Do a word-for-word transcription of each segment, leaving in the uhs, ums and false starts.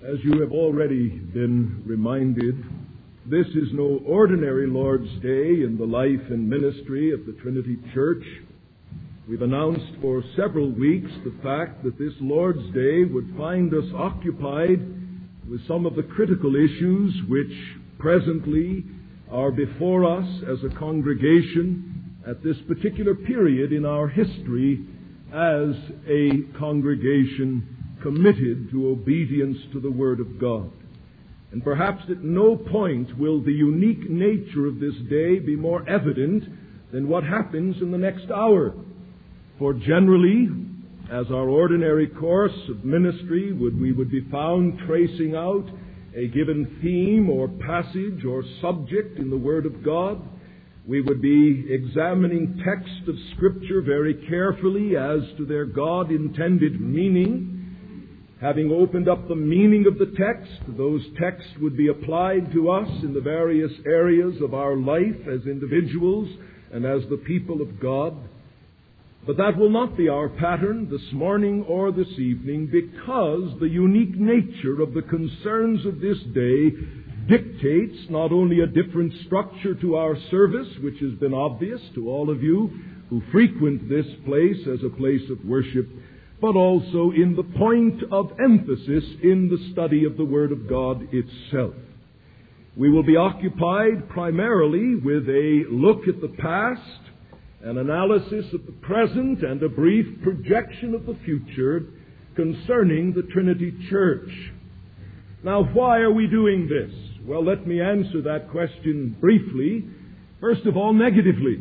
As you have already been reminded, this is no ordinary Lord's Day in the life and ministry of the Trinity Church. We've announced for several weeks the fact that this Lord's Day would find us occupied with some of the critical issues which presently are before us as a congregation at this particular period in our history as a congregation committed to obedience to the Word of God. And perhaps at no point will the unique nature of this day be more evident than what happens in the next hour. For generally, as our ordinary course of ministry, would we would be found tracing out a given theme or passage or subject in the Word of God. We would be examining texts of Scripture very carefully as to their God-intended meaning. Having opened up the meaning of the text, those texts would be applied to us in the various areas of our life as individuals and as the people of God. But that will not be our pattern this morning or this evening, because the unique nature of the concerns of this day dictates not only a different structure to our service, which has been obvious to all of you who frequent this place as a place of worship, but also in the point of emphasis in the study of the Word of God itself. We will be occupied primarily with a look at the past, an analysis of the present, and a brief projection of the future concerning the Trinity Church. Now, why are we doing this? Well, let me answer that question briefly. First of all, negatively.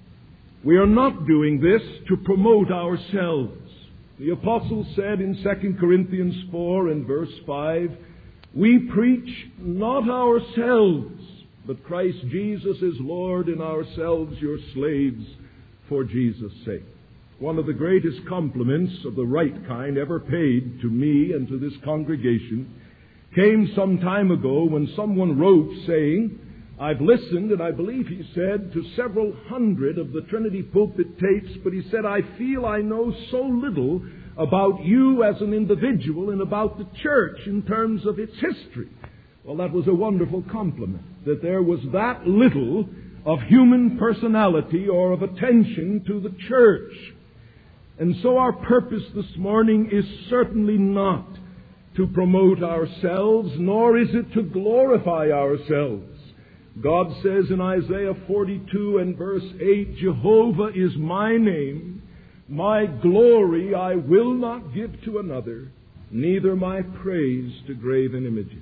We are not doing this to promote ourselves. The apostle said in Second Corinthians four and verse five, "We preach not ourselves, but Christ Jesus is Lord, and ourselves your slaves for Jesus' sake." One of the greatest compliments of the right kind ever paid to me and to this congregation came some time ago when someone wrote saying, "I've listened," and I believe he said, "to several hundred of the Trinity pulpit tapes, but he said, I feel I know so little about you as an individual and about the church in terms of its history." Well, that was a wonderful compliment, that there was that little of human personality or of attention to the church. And so our purpose this morning is certainly not to promote ourselves, nor is it to glorify ourselves. God says in Isaiah forty-two and verse eight, "Jehovah is my name. My glory I will not give to another, neither my praise to graven images."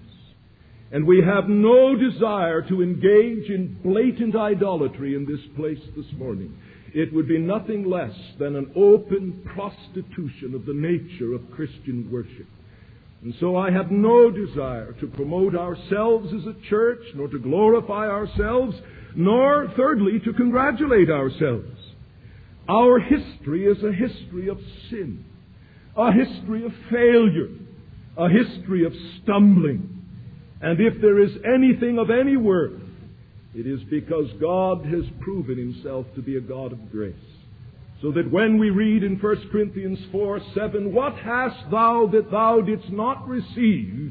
And we have no desire to engage in blatant idolatry in this place this morning. It would be nothing less than an open prostitution of the nature of Christian worship. And so I have no desire to promote ourselves as a church, nor to glorify ourselves, nor, thirdly, to congratulate ourselves. Our history is a history of sin, a history of failure, a history of stumbling. And if there is anything of any worth, it is because God has proven Himself to be a God of grace. So that when we read in First Corinthians four seven, "What hast thou that thou didst not receive?"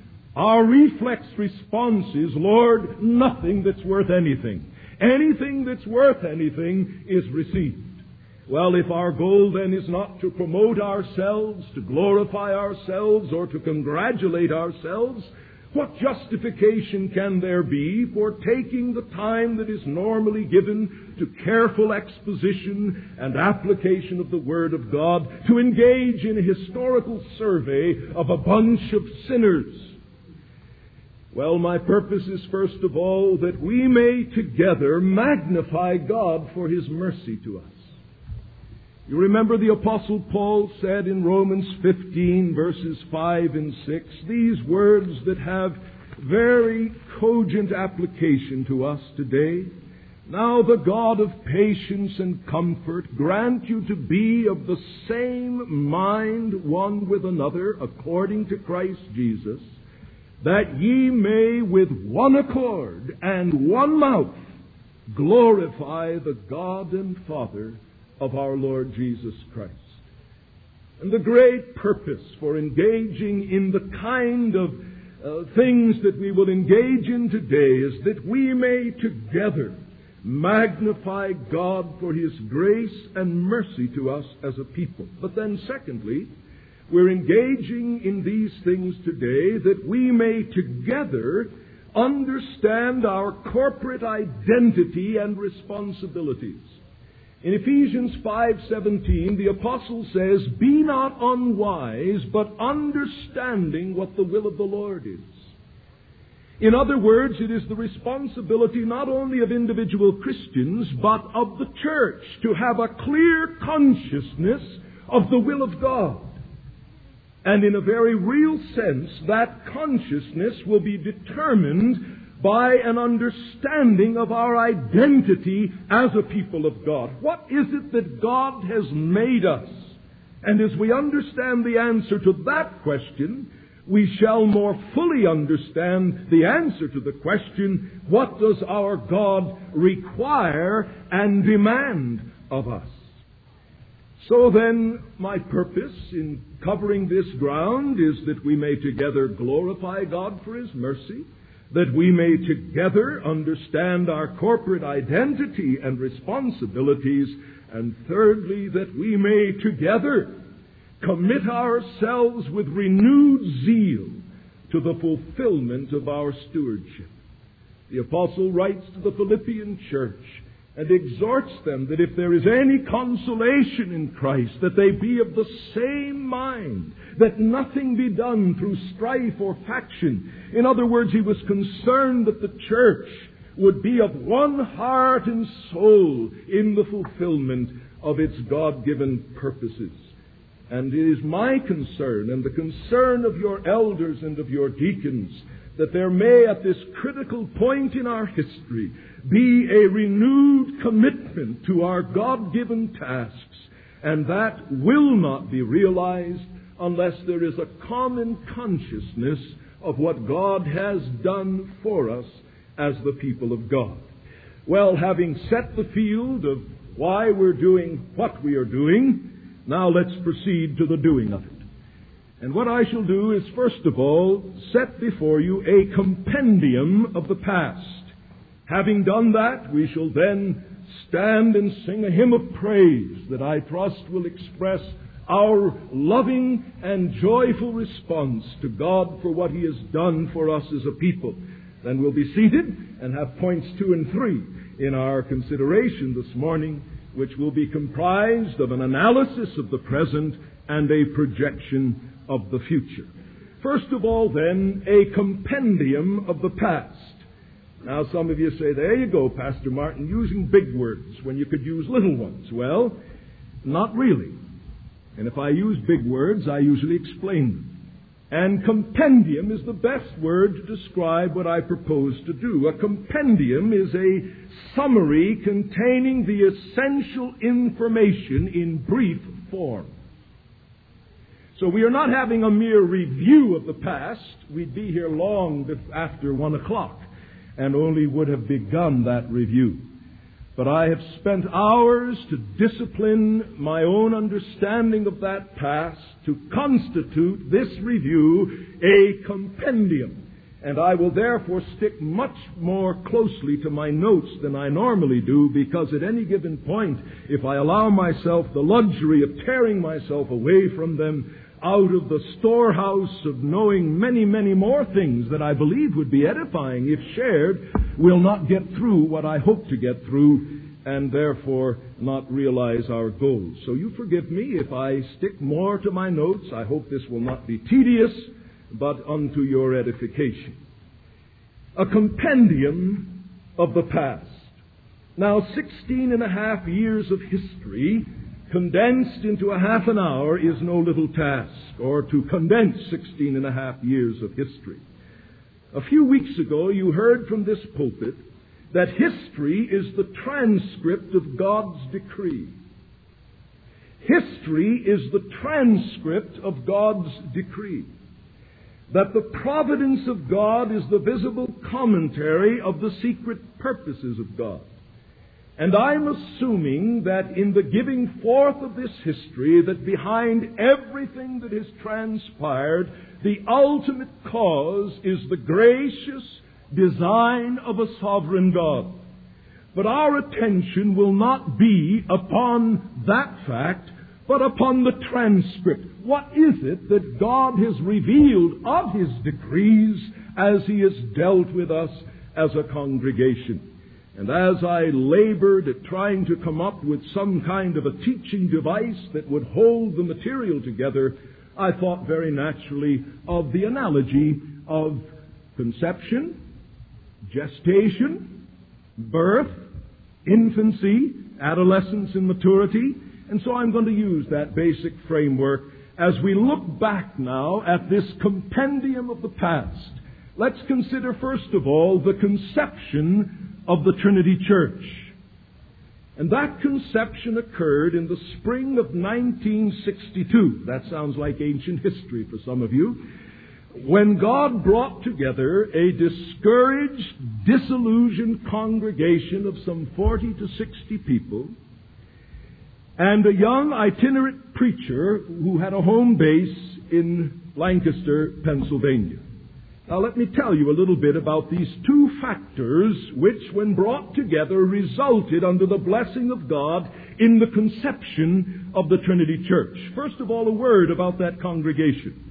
our reflex response is, "Lord, nothing that's worth anything. Anything that's worth anything is received." Well, if our goal then is not to promote ourselves, to glorify ourselves, or to congratulate ourselves, what justification can there be for taking the time that is normally given to careful exposition and application of the Word of God to engage in a historical survey of a bunch of sinners? Well, my purpose is first of all that we may together magnify God for His mercy to us. You remember the Apostle Paul said in Romans fifteen, verses five and six, these words that have very cogent application to us today. "Now the God of patience and comfort grant you to be of the same mind one with another, according to Christ Jesus, that ye may with one accord and one mouth glorify the God and Father of our Lord Jesus Christ." And the great purpose for engaging in the kind of uh, things that we will engage in today is that we may together magnify God for His grace and mercy to us as a people. But then secondly, we're engaging in these things today that we may together understand our corporate identity and responsibilities. In Ephesians five seventeen, the apostle says, "Be not unwise, but understanding what the will of the Lord is." In other words, it is the responsibility not only of individual Christians, but of the church to have a clear consciousness of the will of God. And in a very real sense, that consciousness will be determined by an understanding of our identity as a people of God. What is it that God has made us? And as we understand the answer to that question, we shall more fully understand the answer to the question, what does our God require and demand of us? So then, my purpose in covering this ground is that we may together glorify God for His mercy, that we may together understand our corporate identity and responsibilities, and thirdly, that we may together commit ourselves with renewed zeal to the fulfillment of our stewardship. The apostle writes to the Philippian church and exhorts them that if there is any consolation in Christ, that they be of the same mind, that nothing be done through strife or faction. In other words, he was concerned that the church would be of one heart and soul in the fulfillment of its God-given purposes. And it is my concern and the concern of your elders and of your deacons that there may, at this critical point in our history, be a renewed commitment to our God-given tasks, and that will not be realized unless there is a common consciousness of what God has done for us as the people of God. Well, having set the field of why we're doing what we are doing, now let's proceed to the doing of it. And what I shall do is, first of all, set before you a compendium of the past. Having done that, we shall then stand and sing a hymn of praise that I trust will express our loving and joyful response to God for what He has done for us as a people. Then we'll be seated and have points two and three in our consideration this morning, which will be comprised of an analysis of the present and a projection of the future. First of all, then, a compendium of the past. Now, some of you say, there you go, Pastor Martin, using big words when you could use little ones. Well, not really. And if I use big words, I usually explain them. And compendium is the best word to describe what I propose to do. A compendium is a summary containing the essential information in brief form. So we are not having a mere review of the past. We'd be here long after one o'clock and only would have begun that review. But I have spent hours to discipline my own understanding of that past to constitute this review a compendium. And I will therefore stick much more closely to my notes than I normally do, because at any given point, if I allow myself the luxury of tearing myself away from them, out of the storehouse of knowing many, many more things that I believe would be edifying if shared, will not get through what I hope to get through, and therefore not realize our goals. So you forgive me if I stick more to my notes. I hope this will not be tedious, but unto your edification. A compendium of the past. Now, sixteen and a half years of history condensed into a half an hour is no little task, or to condense sixteen and a half years of history. A few weeks ago, you heard from this pulpit that history is the transcript of God's decree. History is the transcript of God's decree. That the providence of God is the visible commentary of the secret purposes of God. And I'm assuming that in the giving forth of this history, that behind everything that has transpired, the ultimate cause is the gracious design of a sovereign God. But our attention will not be upon that fact, but upon the transcript. What is it that God has revealed of His decrees as He has dealt with us as a congregation? And as I labored at trying to come up with some kind of a teaching device that would hold the material together, I thought very naturally of the analogy of conception, gestation, birth, infancy, adolescence, and maturity. And so I'm going to use that basic framework as we look back now at this compendium of the past. Let's consider, first of all, the conception of the Trinity Church. And that conception occurred in the spring of nineteen sixty-two. That sounds like ancient history for some of you. When God brought together a discouraged, disillusioned congregation of some forty to sixty people, and a young itinerant preacher who had a home base in Lancaster, Pennsylvania. Now let me tell you a little bit about these two factors which, when brought together, resulted under the blessing of God in the conception of the Trinity Church. First of all, a word about that congregation.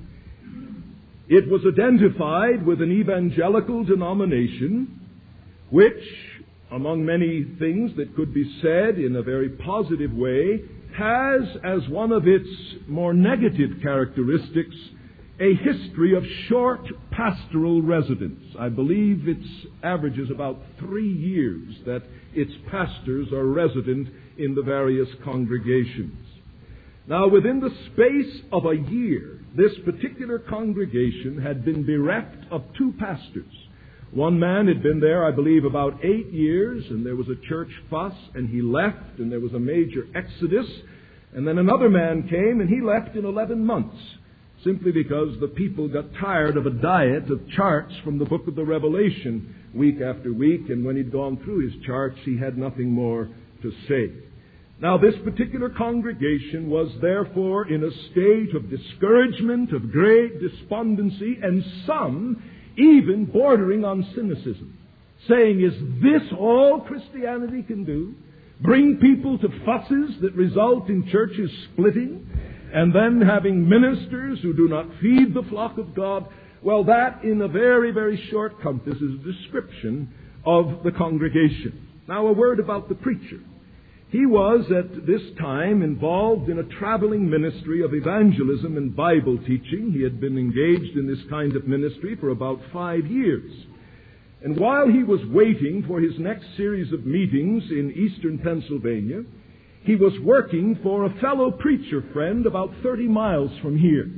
It was identified with an evangelical denomination which, among many things that could be said in a very positive way, has as one of its more negative characteristics a history of short pastoral residence. I believe its average is about three years that its pastors are resident in the various congregations. Now, within the space of a year, this particular congregation had been bereft of two pastors. One man had been there, I believe, about eight years, and there was a church fuss, and he left, and there was a major exodus. And then another man came, and he left in eleven months, simply because the people got tired of a diet of charts from the book of the Revelation week after week, and when he'd gone through his charts, he had nothing more to say. Now, this particular congregation was therefore in a state of discouragement, of great despondency, and some even bordering on cynicism, saying, is this all Christianity can do? Bring people to fusses that result in churches splitting, and then having ministers who do not feed the flock of God? Well, that in a very, very short compass is a description of the congregation. Now, a word about the preacher. He was at this time involved in a traveling ministry of evangelism and Bible teaching. He had been engaged in this kind of ministry for about five years. And while he was waiting for his next series of meetings in eastern Pennsylvania, he was working for a fellow preacher friend about thirty miles from here.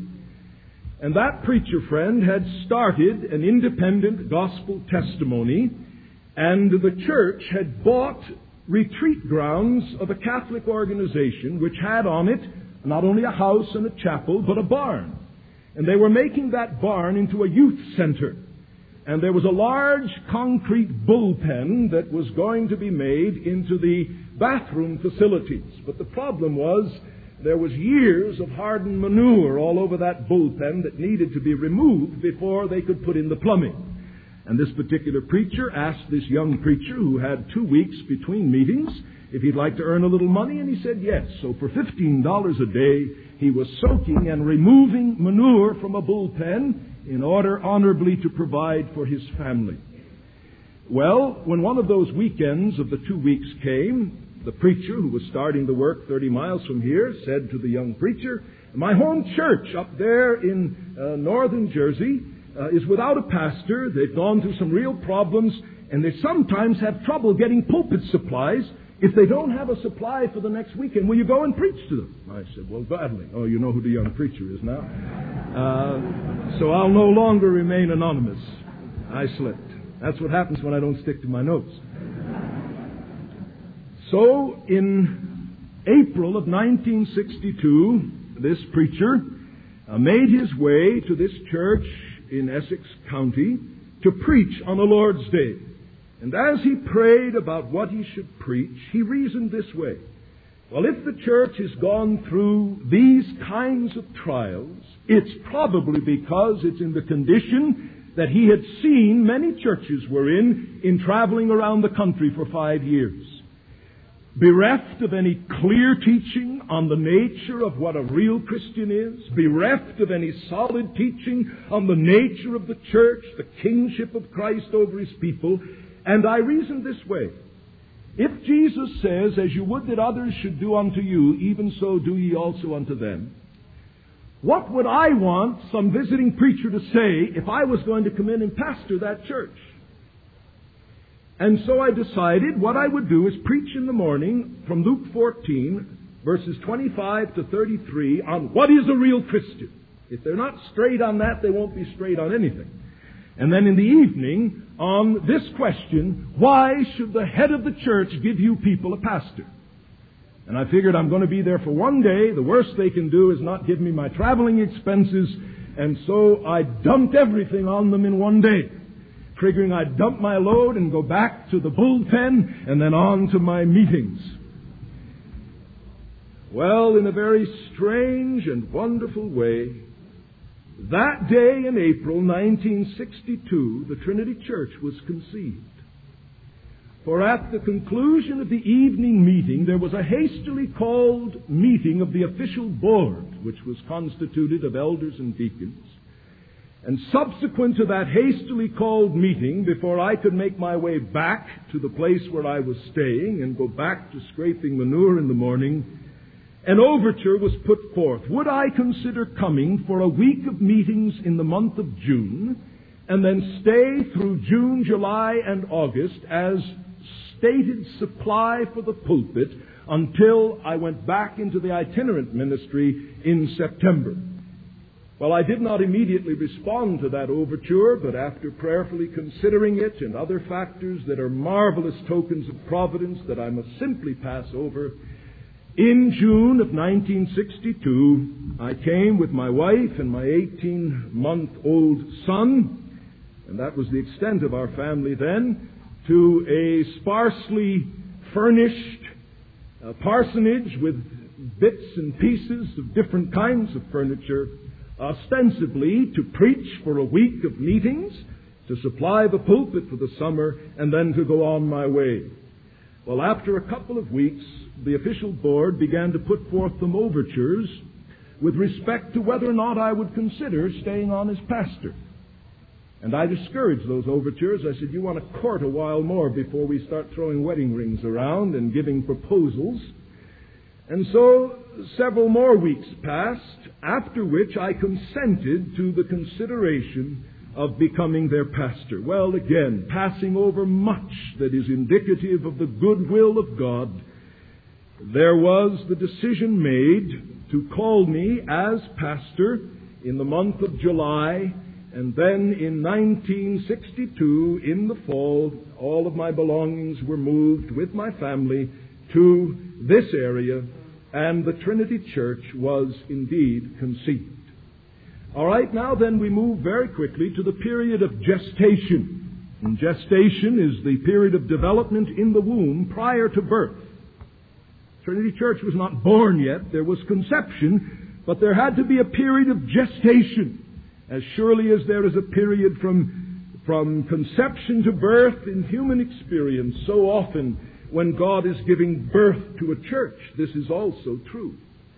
And that preacher friend had started an independent gospel testimony, and the church had bought retreat grounds of a Catholic organization which had on it not only a house and a chapel, but a barn. And they were making that barn into a youth center. And there was a large concrete bullpen that was going to be made into the bathroom facilities. But the problem was there was years of hardened manure all over that bullpen that needed to be removed before they could put in the plumbing. And this particular preacher asked this young preacher, who had two weeks between meetings, if he'd like to earn a little money, and he said yes. So for fifteen dollars a day, he was soaking and removing manure from a bullpen in order honorably to provide for his family. Well, when one of those weekends of the two weeks came, the preacher, who was starting the work thirty miles from here, said to the young preacher, my home church up there in uh, northern Jersey Uh, is without a pastor. They've gone through some real problems, and they sometimes have trouble getting pulpit supplies. If they don't have a supply for the next weekend, will you go and preach to them? I said, well, gladly. Oh, you know who the young preacher is now. Uh, so I'll no longer remain anonymous. I slipped. That's what happens when I don't stick to my notes. So in April of nineteen sixty-two, this preacher uh, made his way to this church in Essex County to preach on the Lord's Day. And as he prayed about what he should preach, he reasoned this way. Well, if the church has gone through these kinds of trials, it's probably because it's in the condition that he had seen many churches were in, in traveling around the country for five years. Bereft of any clear teaching on the nature of what a real Christian is, bereft of any solid teaching on the nature of the church, the kingship of Christ over his people, and I reasoned this way. If Jesus says, as you would that others should do unto you, even so do ye also unto them, what would I want some visiting preacher to say if I was going to come in and pastor that church? And so I decided what I would do is preach in the morning from Luke fourteen, verses twenty-five to thirty-three, on what is a real Christian. If they're not straight on that, they won't be straight on anything. And then in the evening, on this question, why should the head of the church give you people a pastor? And I figured I'm going to be there for one day. The worst they can do is not give me my traveling expenses. And so I dumped everything on them in one day, figuring I'd dump my load and go back to the bullpen and then on to my meetings. Well, in a very strange and wonderful way, that day in April nineteen sixty-two, the Trinity Church was conceived. For at the conclusion of the evening meeting, there was a hastily called meeting of the official board, which was constituted of elders and deacons. And subsequent to that hastily called meeting, before I could make my way back to the place where I was staying and go back to scraping manure in the morning, an overture was put forth. Would I consider coming for a week of meetings in the month of June, and then stay through June, July, and August as stated supply for the pulpit until I went back into the itinerant ministry in September? Well, I did not immediately respond to that overture, but after prayerfully considering it and other factors that are marvelous tokens of providence that I must simply pass over, in June of nineteen sixty-two, I came with my wife and my eighteen-month-old son, and that was the extent of our family then, to a sparsely furnished uh, parsonage with bits and pieces of different kinds of furniture, ostensibly to preach for a week of meetings, to supply the pulpit for the summer, and then to go on my way. Well, after a couple of weeks, the official board began to put forth some overtures with respect to whether or not I would consider staying on as pastor. And I discouraged those overtures. I said, you want to court a while more before we start throwing wedding rings around and giving proposals. And so several more weeks passed, after which I consented to the consideration of becoming their pastor. Well, again, passing over much that is indicative of the goodwill of God, there was the decision made to call me as pastor in the month of July, and then in nineteen sixty-two, in the fall, all of my belongings were moved with my family to this area, and the Trinity Church was indeed conceived. All right, now then we move very quickly to the period of gestation. And gestation is the period of development in the womb prior to birth. Trinity Church was not born yet. There was conception, but there had to be a period of gestation. As surely as there is a period from, from conception to birth in human experience, so often when God is giving birth to a church, this is also true.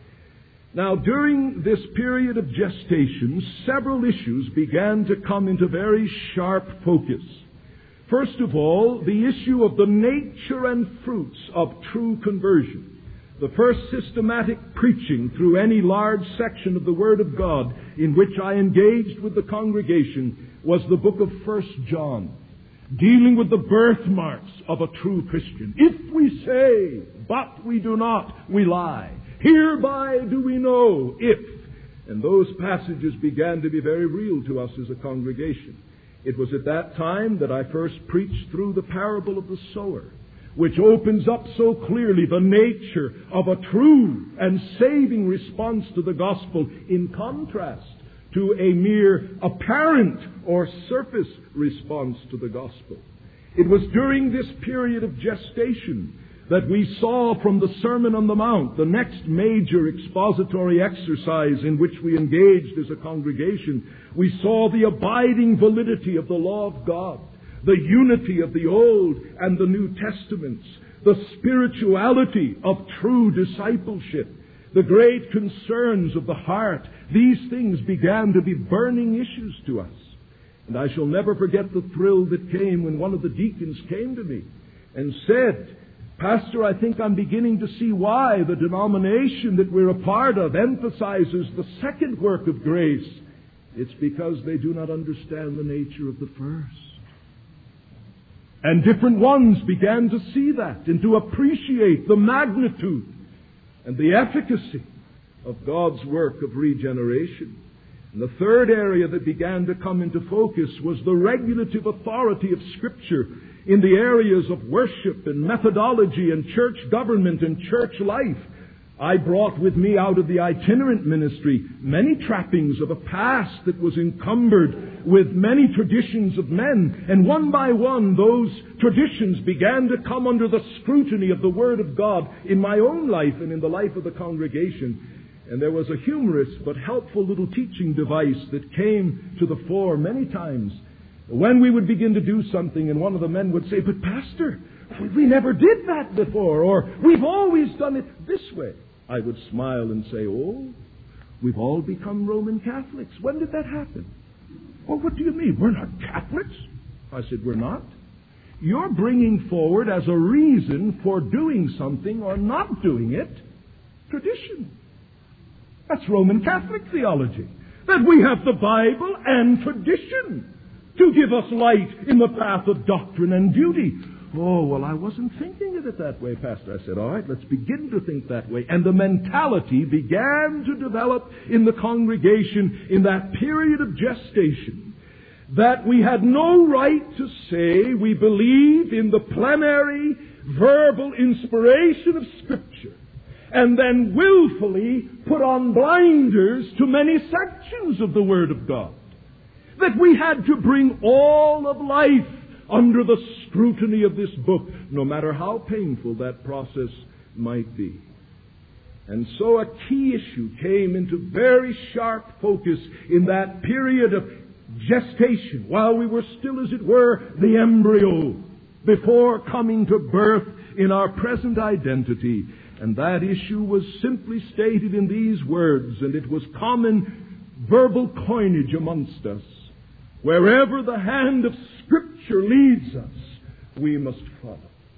Now, during this period of gestation, several issues began to come into very sharp focus. First of all, the issue of the nature and fruits of true conversion. The first systematic preaching through any large section of the Word of God in which I engaged with the congregation was the book of First John, dealing with the birthmarks of a true Christian. If we say, but we do not, we lie. Hereby do we know if. And those passages began to be very real to us as a congregation. It was at that time that I first preached through the parable of the sower, which opens up so clearly the nature of a true and saving response to the gospel in contrast to a mere apparent or surface response to the gospel. It was during this period of gestation that we saw from the Sermon on the Mount, the next major expository exercise in which we engaged as a congregation, we saw the abiding validity of the law of God, the unity of the Old and the New Testaments, the spirituality of true discipleship, the great concerns of the heart. These things began to be burning issues to us. And I shall never forget the thrill that came when one of the deacons came to me and said, "Pastor, I think I'm beginning to see why the denomination that we're a part of emphasizes the second work of grace. It's because they do not understand the nature of the first." And different ones began to see that and to appreciate the magnitude and the efficacy of God's work of regeneration. And the third area that began to come into focus was the regulative authority of Scripture in the areas of worship and methodology and church government and church life. I brought with me out of the itinerant ministry many trappings of a past that was encumbered with many traditions of men. And one by one, those traditions began to come under the scrutiny of the Word of God in my own life and in the life of the congregation. And there was a humorous but helpful little teaching device that came to the fore many times when we would begin to do something and one of the men would say, "But Pastor, we never did that before," or "We've always done it this way." I would smile and say, "Oh, we've all become Roman Catholics. When did that happen?" "Well, what do you mean? We're not Catholics." I said, "We're not. You're bringing forward as a reason for doing something or not doing it, tradition. That's Roman Catholic theology. That we have the Bible and tradition to give us light in the path of doctrine and duty." "Oh, well, I wasn't thinking of it that way, Pastor." I said, "All right, let's begin to think that way." And the mentality began to develop in the congregation in that period of gestation that we had no right to say we believe in the plenary verbal inspiration of Scripture and then willfully put on blinders to many sections of the Word of God. That we had to bring all of life under the scrutiny of this book, no matter how painful that process might be. And so a key issue came into very sharp focus in that period of gestation, while we were still, as it were, the embryo, before coming to birth in our present identity. And that issue was simply stated in these words, and it was common verbal coinage amongst us. Wherever the hand of Scripture leads us, we must follow.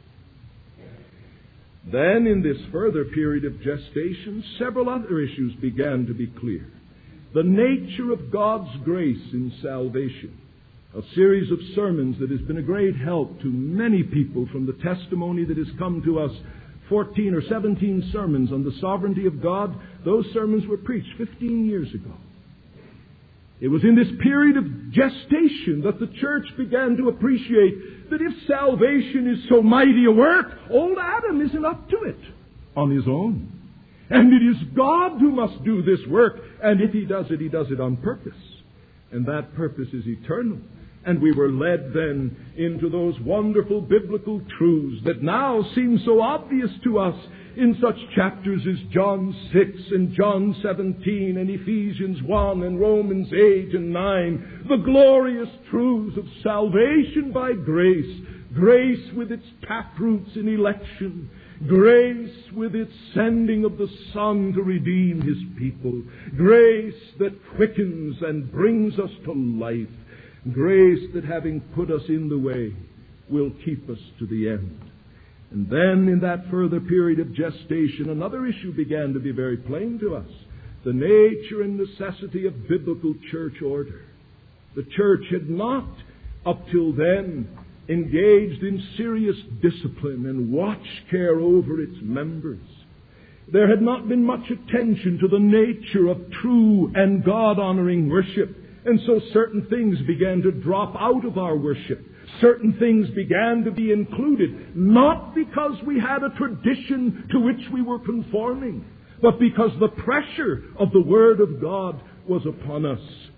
Then, in this further period of gestation, several other issues began to be clear. The nature of God's grace in salvation. A series of sermons that has been a great help to many people from the testimony that has come to us. fourteen or seventeen sermons on the sovereignty of God. Those sermons were preached fifteen years ago. It was in this period of gestation that the church began to appreciate that if salvation is so mighty a work, old Adam isn't up to it on his own. And it is God who must do this work, and if He does it, He does it on purpose. And that purpose is eternal. And we were led then into those wonderful biblical truths that now seem so obvious to us in such chapters as John six and John seventeen and Ephesians one and Romans eight and nine. The glorious truths of salvation by grace. Grace with its taproots in election. Grace with its sending of the Son to redeem His people. Grace that quickens and brings us to life. Grace that, having put us in the way, will keep us to the end. And then in that further period of gestation, another issue began to be very plain to us. The nature and necessity of biblical church order. The church had not, up till then, engaged in serious discipline and watch care over its members. There had not been much attention to the nature of true and God-honoring worship. And so certain things began to drop out of our worship. Certain things began to be included, not because we had a tradition to which we were conforming, but because the pressure of the Word of God was upon us.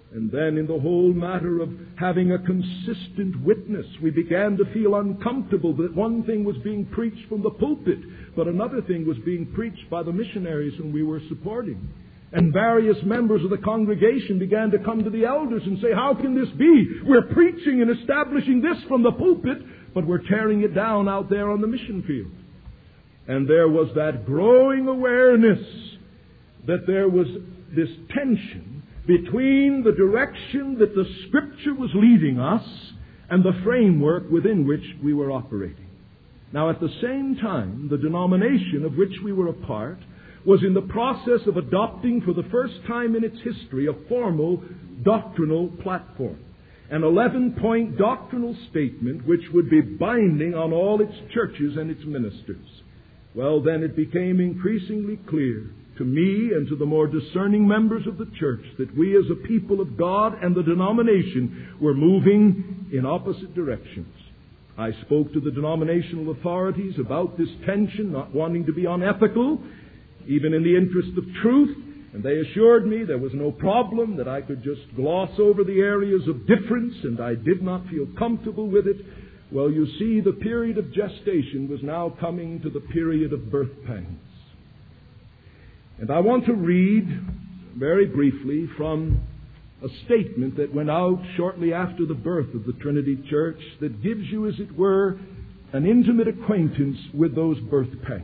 And then in the whole matter of having a consistent witness, we began to feel uncomfortable that one thing was being preached from the pulpit, but another thing was being preached by the missionaries whom we were supporting. And various members of the congregation began to come to the elders and say, how can this be? We're preaching and establishing this from the pulpit, but we're tearing it down out there on the mission field. And there was that growing awareness that there was this tension between the direction that the Scripture was leading us and the framework within which we were operating. Now, at the same time, the denomination of which we were a part was in the process of adopting for the first time in its history a formal doctrinal platform, an eleven-point doctrinal statement which would be binding on all its churches and its ministers. Well, then it became increasingly clear to me and to the more discerning members of the church that we as a people of God and the denomination were moving in opposite directions. I spoke to the denominational authorities about this tension, not wanting to be unethical, even in the interest of truth, and they assured me there was no problem, that I could just gloss over the areas of difference, and I did not feel comfortable with it. Well, you see, the period of gestation was now coming to the period of birth pangs. And I want to read very briefly from a statement that went out shortly after the birth of the Trinity Church that gives you, as it were, an intimate acquaintance with those birth pangs.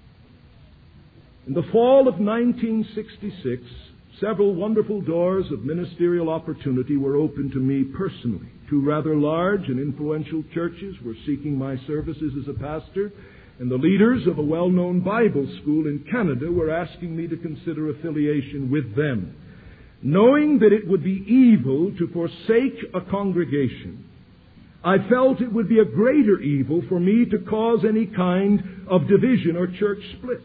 In the fall of nineteen sixty-six, several wonderful doors of ministerial opportunity were opened to me personally. Two rather large and influential churches were seeking my services as a pastor, and the leaders of a well-known Bible school in Canada were asking me to consider affiliation with them. Knowing that it would be evil to forsake a congregation, I felt it would be a greater evil for me to cause any kind of division or church split.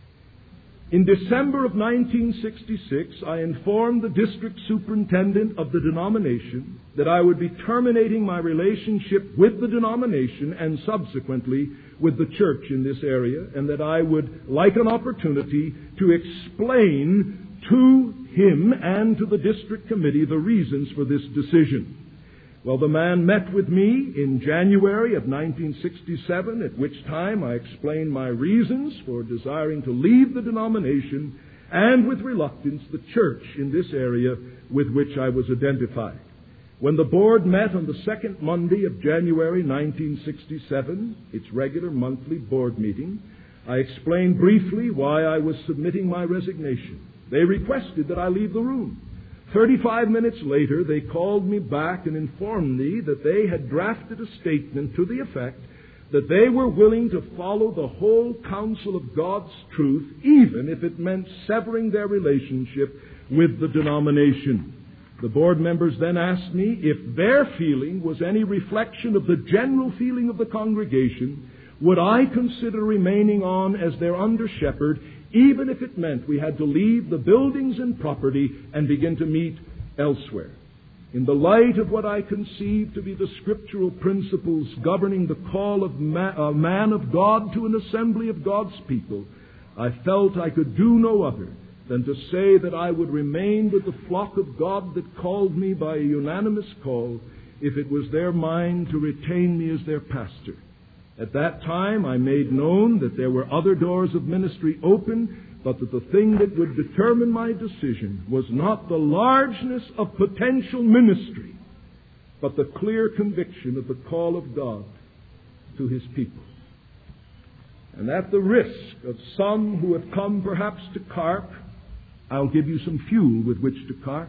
In December of nineteen sixty-six, I informed the district superintendent of the denomination that I would be terminating my relationship with the denomination and subsequently with the church in this area, and that I would like an opportunity to explain to him and to the district committee the reasons for this decision. Well, the man met with me in January of nineteen sixty-seven, at which time I explained my reasons for desiring to leave the denomination and, with reluctance, the church in this area with which I was identified. When the board met on the second Monday of January nineteen sixty-seven, its regular monthly board meeting, I explained briefly why I was submitting my resignation. They requested that I leave the room. Thirty-five minutes later, they called me back and informed me that they had drafted a statement to the effect that they were willing to follow the whole counsel of God's truth, even if it meant severing their relationship with the denomination. The board members then asked me if their feeling was any reflection of the general feeling of the congregation, would I consider remaining on as their under-shepherd, even if it meant we had to leave the buildings and property and begin to meet elsewhere. In the light of what I conceive to be the scriptural principles governing the call of ma- a man of God to an assembly of God's people, I felt I could do no other than to say that I would remain with the flock of God that called me by a unanimous call if it was their mind to retain me as their pastor. At that time, I made known that there were other doors of ministry open, but that the thing that would determine my decision was not the largeness of potential ministry, but the clear conviction of the call of God to His people. And at the risk of some who have come perhaps to carp, I'll give you some fuel with which to carp.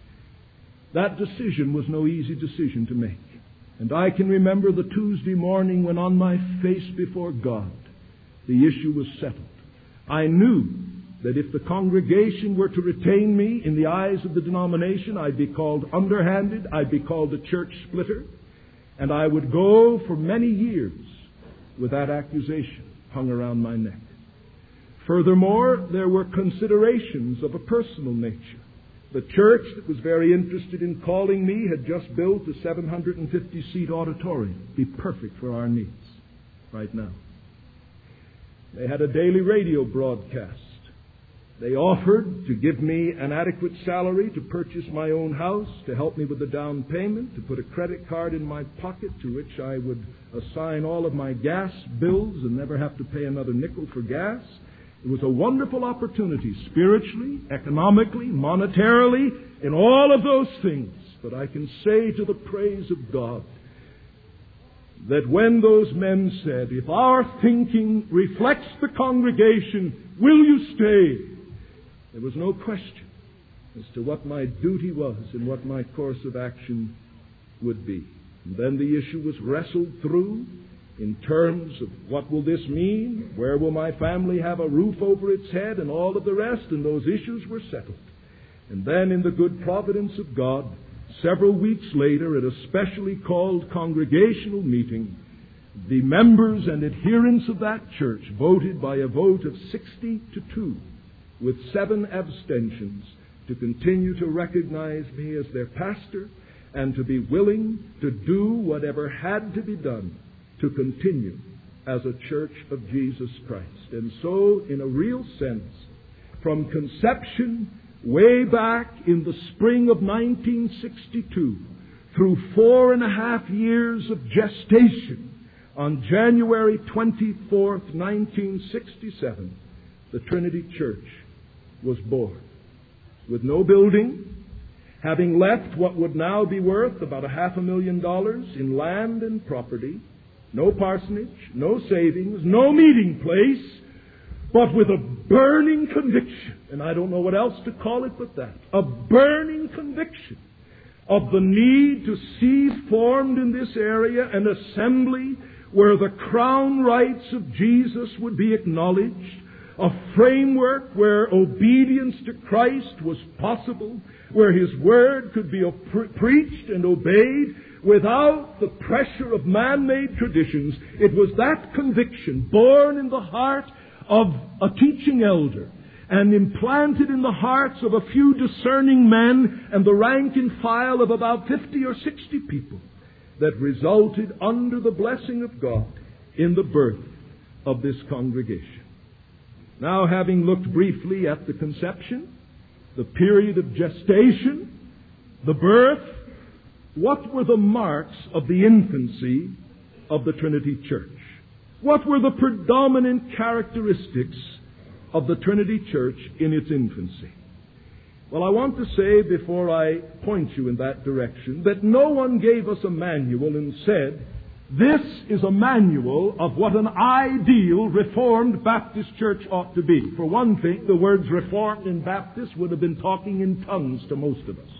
That decision was no easy decision to make. And I can remember the Tuesday morning when on my face before God, the issue was settled. I knew that if the congregation were to retain me in the eyes of the denomination, I'd be called underhanded, I'd be called a church splitter, and I would go for many years with that accusation hung around my neck. Furthermore, there were considerations of a personal nature. The church that was very interested in calling me had just built a seven hundred fifty seat auditorium. Be perfect for our needs right now. They had a daily radio broadcast. They offered to give me an adequate salary to purchase my own house, to help me with the down payment, to put a credit card in my pocket to which I would assign all of my gas bills and never have to pay another nickel for gas. It was a wonderful opportunity, spiritually, economically, monetarily, in all of those things. But I can say to the praise of God that when those men said, if our thinking reflects the congregation, will you stay? There was no question as to what my duty was and what my course of action would be. And then the issue was wrestled through in terms of what will this mean, where will my family have a roof over its head, and all of the rest, and those issues were settled. And then in the good providence of God, several weeks later, at a specially called congregational meeting, the members and adherents of that church voted by a vote of sixty to two, with seven abstentions, to continue to recognize me as their pastor and to be willing to do whatever had to be done to continue as a church of Jesus Christ. And so, in a real sense, from conception way back in the spring of nineteen sixty-two, through four and a half years of gestation, on January twenty-fourth, nineteen sixty-seven, the Trinity Church was born. With no building, having left what would now be worth about a half a million dollars in land and property, no parsonage, no savings, no meeting place, but with a burning conviction, and I don't know what else to call it but that, a burning conviction of the need to see formed in this area an assembly where the crown rights of Jesus would be acknowledged, a framework where obedience to Christ was possible, where His Word could be pre- preached and obeyed without the pressure of man-made traditions. It was that conviction born in the heart of a teaching elder and implanted in the hearts of a few discerning men and the rank and file of about fifty or sixty people that resulted under the blessing of God in the birth of this congregation. Now, having looked briefly at the conception, the period of gestation, the birth, what were the marks of the infancy of the Trinity Church? What were the predominant characteristics of the Trinity Church in its infancy? Well, I want to say before I point you in that direction that no one gave us a manual and said, this is a manual of what an ideal Reformed Baptist church ought to be. For one thing, the words Reformed and Baptist would have been talking in tongues to most of us.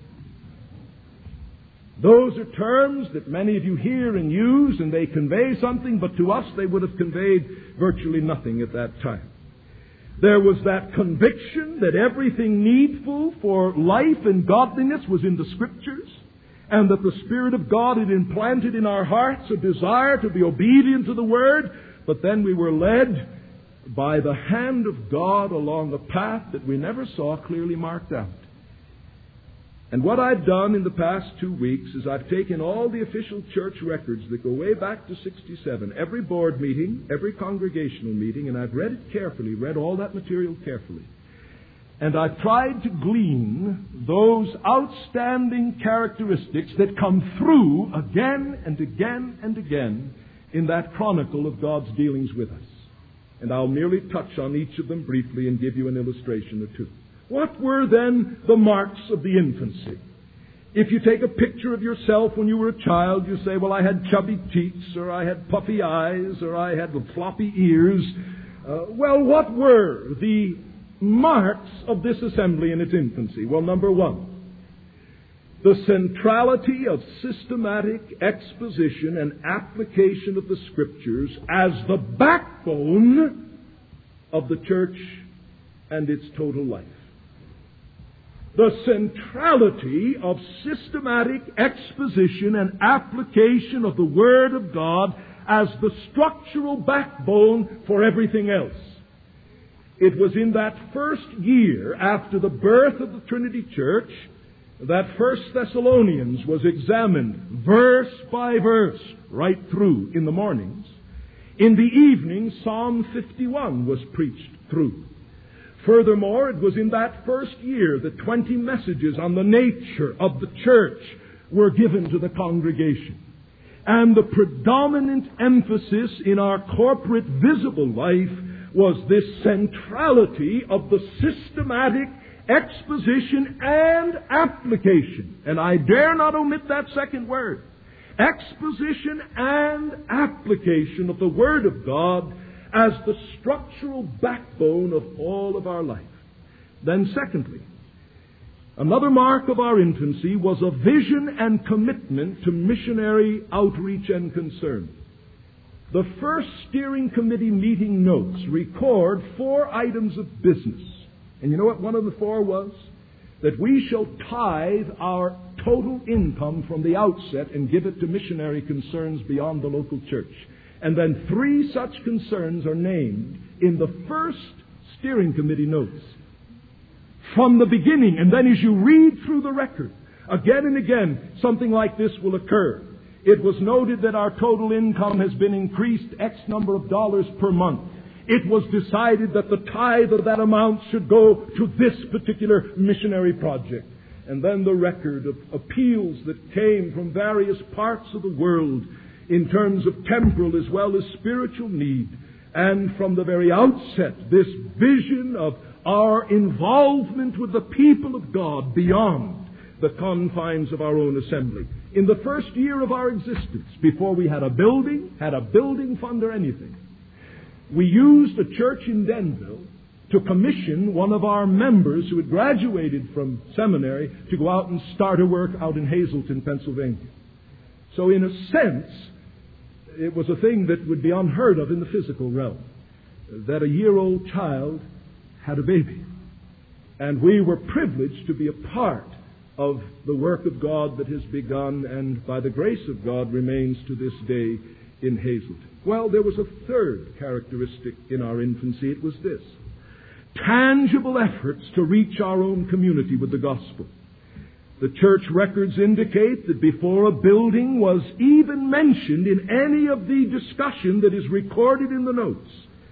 Those are terms that many of you hear and use, and they convey something, but to us they would have conveyed virtually nothing at that time. There was that conviction that everything needful for life and godliness was in the Scriptures, and that the Spirit of God had implanted in our hearts a desire to be obedient to the Word, but then we were led by the hand of God along a path that we never saw clearly marked out. And what I've done in the past two weeks is I've taken all the official church records that go way back to sixty-seven, every board meeting, every congregational meeting, and I've read it carefully, read all that material carefully. And I've tried to glean those outstanding characteristics that come through again and again and again in that chronicle of God's dealings with us. And I'll merely touch on each of them briefly and give you an illustration or two. What were then the marks of the infancy? If you take a picture of yourself when you were a child, you say, well, I had chubby cheeks, or I had puffy eyes, or I had floppy ears. Uh, well, what were the marks of this assembly in its infancy? Well, number one, the centrality of systematic exposition and application of the Scriptures as the backbone of the church and its total life. The centrality of systematic exposition and application of the Word of God as the structural backbone for everything else. It was in that first year after the birth of the Trinity Church that First Thessalonians was examined verse by verse right through in the mornings. In the evening, Psalm fifty-one was preached through. Furthermore, it was in that first year that twenty messages on the nature of the church were given to the congregation. And the predominant emphasis in our corporate visible life was this centrality of the systematic exposition and application. And I dare not omit that second word. Exposition and application of the Word of God as the structural backbone of all of our life. Then secondly, another mark of our infancy was a vision and commitment to missionary outreach and concern. The first steering committee meeting notes record four items of business. And you know what one of the four was? That we shall tithe our total income from the outset and give it to missionary concerns beyond the local church. And then three such concerns are named in the first steering committee notes. From the beginning, and then as you read through the record, again and again, something like this will occur. It was noted that our total income has been increased X number of dollars per month. It was decided that the tithe of that amount should go to this particular missionary project. And then the record of appeals that came from various parts of the world in terms of temporal as well as spiritual need. And from the very outset, this vision of our involvement with the people of God beyond the confines of our own assembly. In the first year of our existence, before we had a building, had a building fund or anything, we used a church in Denville to commission one of our members who had graduated from seminary to go out and start a work out in Hazleton, Pennsylvania. So in a sense, it was a thing that would be unheard of in the physical realm, that a year-old child had a baby. And we were privileged to be a part of the work of God that has begun and by the grace of God remains to this day in Hazleton. Well, there was a third characteristic in our infancy. It was this: tangible efforts to reach our own community with the gospel. The church records indicate that before a building was even mentioned in any of the discussion that is recorded in the notes,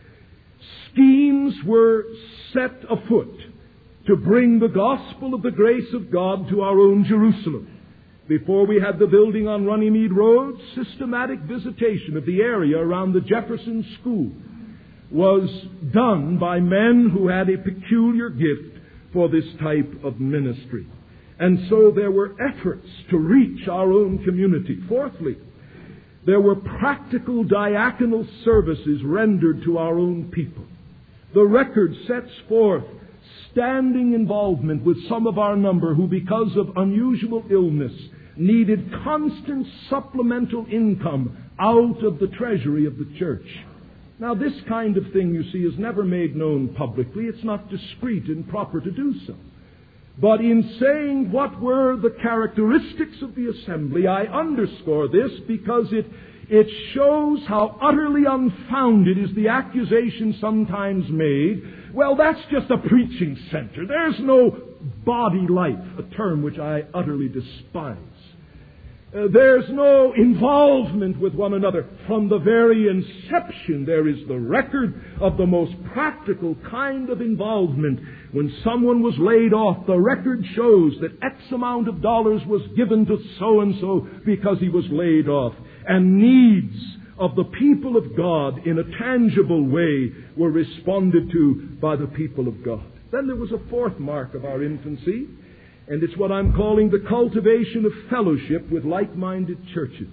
schemes were set afoot to bring the gospel of the grace of God to our own Jerusalem. Before we had the building on Runnymede Road, systematic visitation of the area around the Jefferson School was done by men who had a peculiar gift for this type of ministry. And so there were efforts to reach our own community. Fourthly, there were practical diaconal services rendered to our own people. The record sets forth standing involvement with some of our number who, because of unusual illness, needed constant supplemental income out of the treasury of the church. Now, this kind of thing, you see, is never made known publicly. It's not discreet and proper to do so. But in saying what were the characteristics of the assembly, I underscore this because it, it shows how utterly unfounded is the accusation sometimes made. Well, that's just a preaching center. There's no body life, a term which I utterly despise. Uh, there's no involvement with one another. From the very inception, there is the record of the most practical kind of involvement. When someone was laid off, the record shows that X amount of dollars was given to so-and-so because he was laid off. And needs of the people of God in a tangible way were responded to by the people of God. Then there was a fourth mark of our infancy, and it's what I'm calling the cultivation of fellowship with like-minded churches.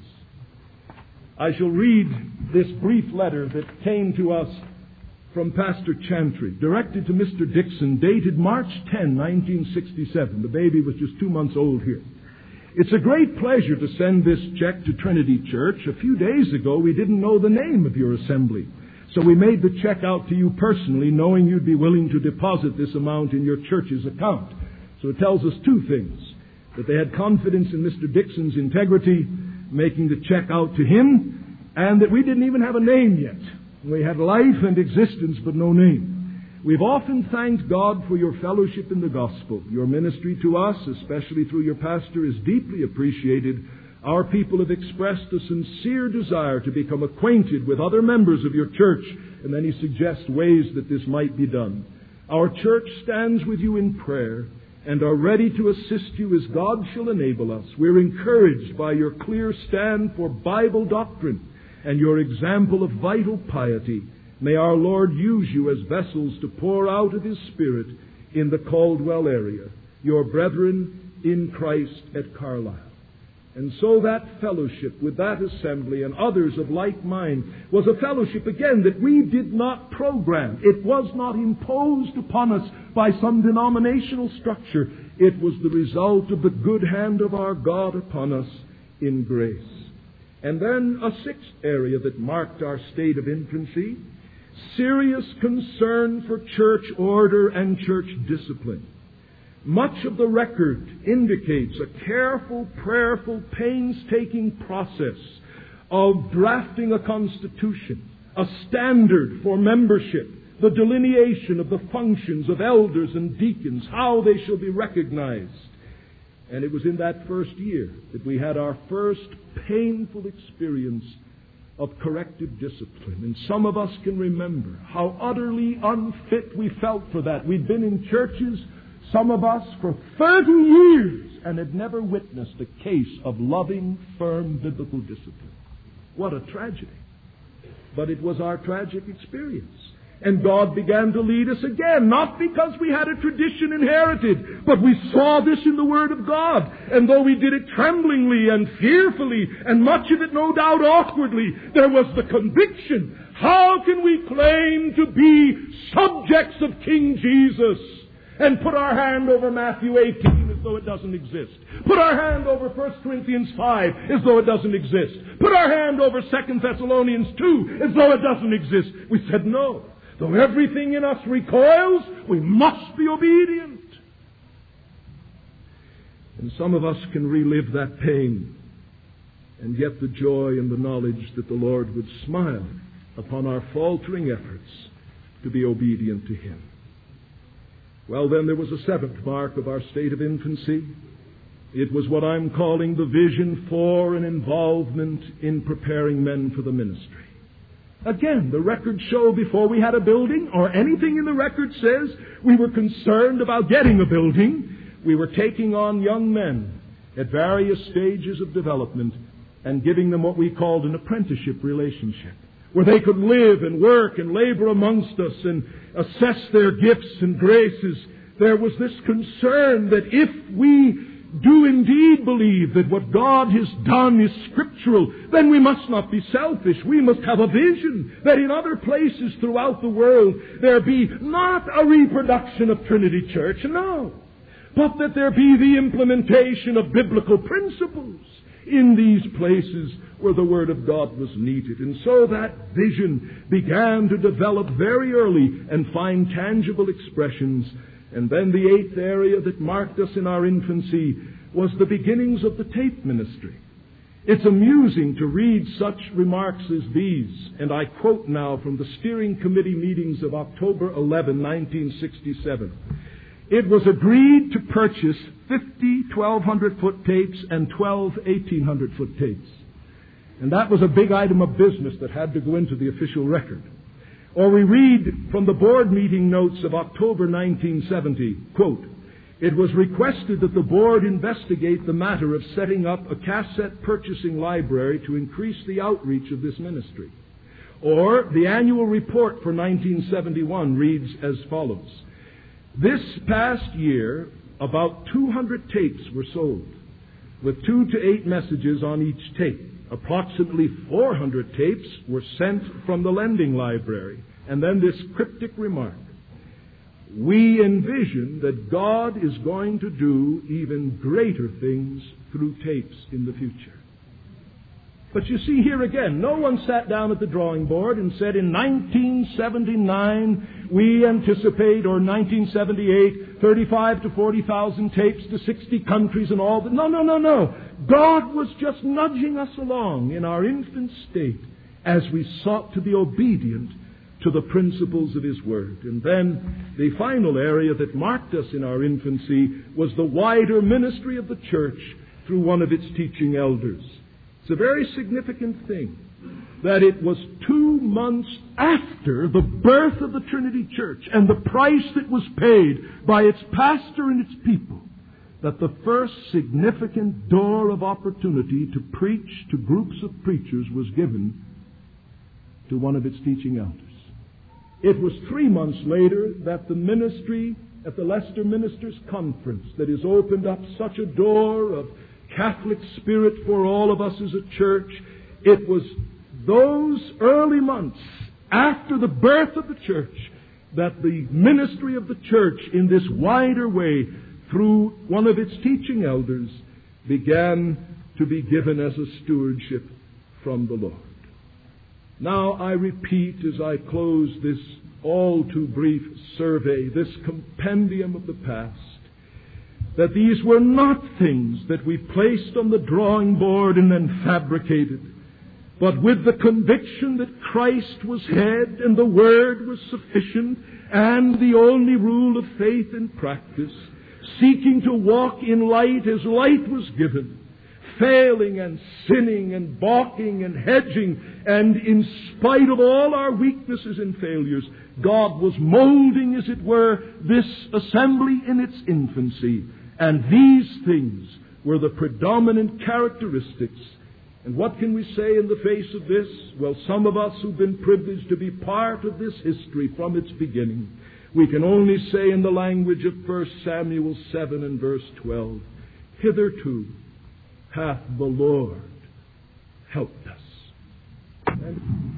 I shall read this brief letter that came to us from Pastor Chantry, directed to Mister Dixon, dated March tenth, nineteen sixty-seven. The baby was just two months old here. It's a great pleasure to send this check to Trinity Church. A few days ago, we didn't know the name of your assembly, so we made the check out to you personally, knowing you'd be willing to deposit this amount in your church's account. So it tells us two things: that they had confidence in Mister Dixon's integrity, making the check out to him, and that we didn't even have a name yet. We had life and existence, but no name. We've often thanked God for your fellowship in the gospel. Your ministry to us, especially through your pastor, is deeply appreciated. Our people have expressed a sincere desire to become acquainted with other members of your church, and then he suggests ways that this might be done. Our church stands with you in prayer and are ready to assist you as God shall enable us. We're encouraged by your clear stand for Bible doctrine and your example of vital piety. May our Lord use you as vessels to pour out of His Spirit in the Caldwell area, your brethren in Christ at Carlisle. And so that fellowship with that assembly and others of like mind was a fellowship, again, that we did not program. It was not imposed upon us by some denominational structure. It was the result of the good hand of our God upon us in grace. And then a sixth area that marked our state of infancy: serious concern for church order and church discipline. Much of the record indicates a careful, prayerful, painstaking process of drafting a constitution, a standard for membership, the delineation of the functions of elders and deacons, how they shall be recognized. And it was in that first year that we had our first painful experience of corrective discipline. And some of us can remember how utterly unfit we felt for that. We'd been in churches, some of us, for thirty years and had never witnessed a case of loving, firm biblical discipline. What a tragedy. But it was our tragic experience. And God began to lead us again, not because we had a tradition inherited, but we saw this in the Word of God. And though we did it tremblingly and fearfully, and much of it no doubt awkwardly, there was the conviction: how can we claim to be subjects of King Jesus and put our hand over Matthew eighteen as though it doesn't exist? Put our hand over First Corinthians five as though it doesn't exist? Put our hand over Second Thessalonians two as though it doesn't exist? We said no. Though everything in us recoils, we must be obedient. And some of us can relive that pain, and yet the joy and the knowledge that the Lord would smile upon our faltering efforts to be obedient to Him. Well, then there was a seventh mark of our state of infancy. It was what I'm calling the vision for and involvement in preparing men for the ministry. Again, the records show before we had a building, or anything in the record says we were concerned about getting a building, we were taking on young men at various stages of development and giving them what we called an apprenticeship relationship, where they could live and work and labor amongst us and assess their gifts and graces. There was this concern that if we do indeed believe that what God has done is scriptural, then we must not be selfish. We must have a vision that in other places throughout the world there be not a reproduction of Trinity Church, no, but that there be the implementation of biblical principles in these places where the Word of God was needed. And so that vision began to develop very early and find tangible expressions. And then the eighth area that marked us in our infancy was the beginnings of the tape ministry. It's amusing to read such remarks as these, and I quote now from the steering committee meetings of October eleventh, nineteen sixty-seven. It was agreed to purchase fifty twelve hundred foot tapes and twelve eighteen hundred foot tapes. And that was a big item of business that had to go into the official record. Or we read from the board meeting notes of October nineteen seventy, quote, "It was requested that the board investigate the matter of setting up a cassette purchasing library to increase the outreach of this ministry." Or the annual report for nineteen seventy-one reads as follows: "This past year, about two hundred tapes were sold, with two to eight messages on each tape. Approximately four hundred tapes were sent from the lending library." And then this cryptic remark: "We envision that God is going to do even greater things through tapes in the future." But you see here again, no one sat down at the drawing board and said, in nineteen seventy-nine we anticipate, or nineteen seventy-eight, thirty-five to forty thousand tapes to sixty countries and all that. No, no, no, no. God was just nudging us along in our infant state as we sought to be obedient to the principles of His Word. And then the final area that marked us in our infancy was the wider ministry of the church through one of its teaching elders. It's a very significant thing. that it was two months after the birth of the Trinity Church and the price that was paid by its pastor and its people that the first significant door of opportunity to preach to groups of preachers was given to one of its teaching elders. It was three months later that the ministry at the Leicester Ministers' Conference that has opened up such a door of Catholic spirit for all of us as a church. It was those early months after the birth of the church that the ministry of the church in this wider way through one of its teaching elders began to be given as a stewardship from the Lord. Now I repeat as I close this all too brief survey, this compendium of the past, that these were not things that we placed on the drawing board and then fabricated, but with the conviction that Christ was head and the Word was sufficient and the only rule of faith and practice, seeking to walk in light as light was given, failing and sinning and balking and hedging, and in spite of all our weaknesses and failures, God was molding, as it were, this assembly in its infancy. And these things were the predominant characteristics. And what can we say in the face of this? Well, some of us who've been privileged to be part of this history from its beginning, we can only say in the language of First Samuel seven and verse twelve, hitherto hath the Lord helped us. And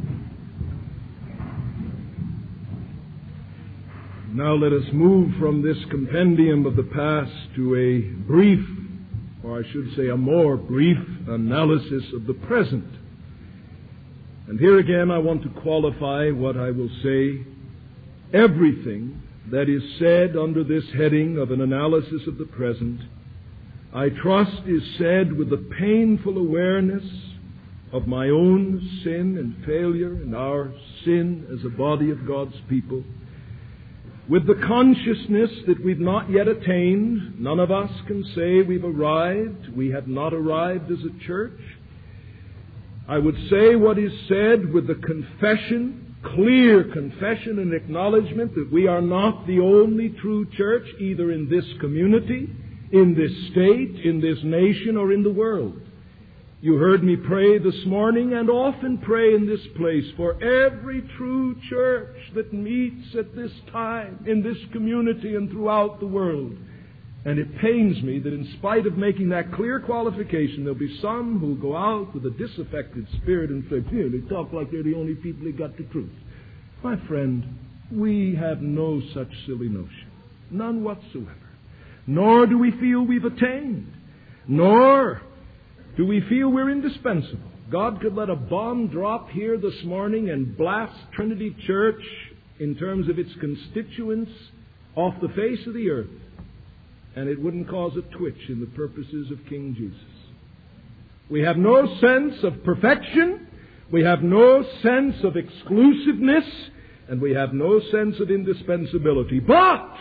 now let us move from this compendium of the past to a brief, or I should say a more brief, analysis of the present. And here again I want to qualify what I will say. Everything that is said under this heading of an analysis of the present, I trust is said with the painful awareness of my own sin and failure and our sin as a body of God's people, with the consciousness that we've not yet attained. None of us can say we've arrived. We have not arrived as a church. I would say what is said with the confession, clear confession and acknowledgement that we are not the only true church, either in this community, in this state, in this nation, or in the world. You heard me pray this morning and often pray in this place for every true church that meets at this time in this community and throughout the world. And it pains me that in spite of making that clear qualification, there'll be some who go out with a disaffected spirit and say, here, they talk like they're the only people who got the truth. My friend, we have no such silly notion. None whatsoever. Nor do we feel we've attained. Nor do we feel we're indispensable. God could let a bomb drop here this morning and blast Trinity Church in terms of its constituents off the face of the earth, and it wouldn't cause a twitch in the purposes of King Jesus. We have no sense of perfection, we have no sense of exclusiveness, and we have no sense of indispensability. But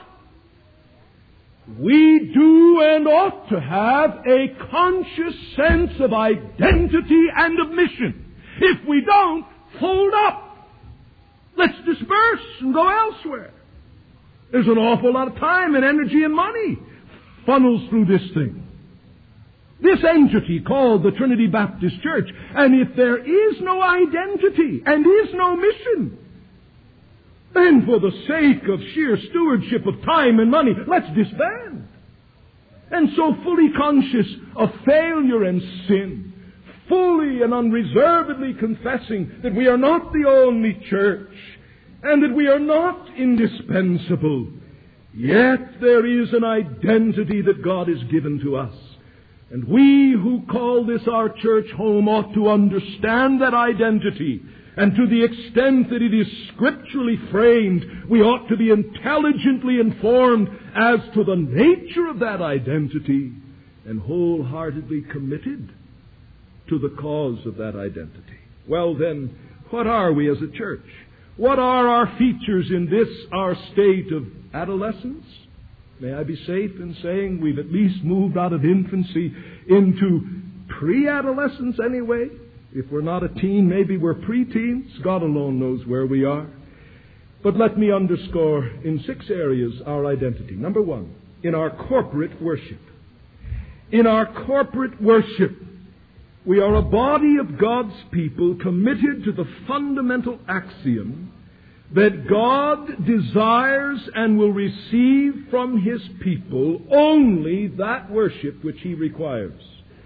we do and ought to have a conscious sense of identity and of mission. If we don't, hold up. Let's disperse and go elsewhere. There's an awful lot of time and energy and money funnels through this thing. This entity called the Trinity Baptist Church. And if there is no identity and is no mission, then for the sake of sheer stewardship of time and money, let's disband. And so fully conscious of failure and sin, fully and unreservedly confessing that we are not the only church and that we are not indispensable, yet there is an identity that God has given to us. And we who call this our church home ought to understand that identity. And to the extent that it is scripturally framed, we ought to be intelligently informed as to the nature of that identity and wholeheartedly committed to the cause of that identity. Well then, what are we as a church? What are our features in this, our state of adolescence? May I be safe in saying we've at least moved out of infancy into pre-adolescence anyway? If we're not a teen, maybe we're preteens. God alone knows where we are. But let me underscore in six areas our identity. Number one, in our corporate worship. In our corporate worship, we are a body of God's people committed to the fundamental axiom that God desires and will receive from His people only that worship which He requires.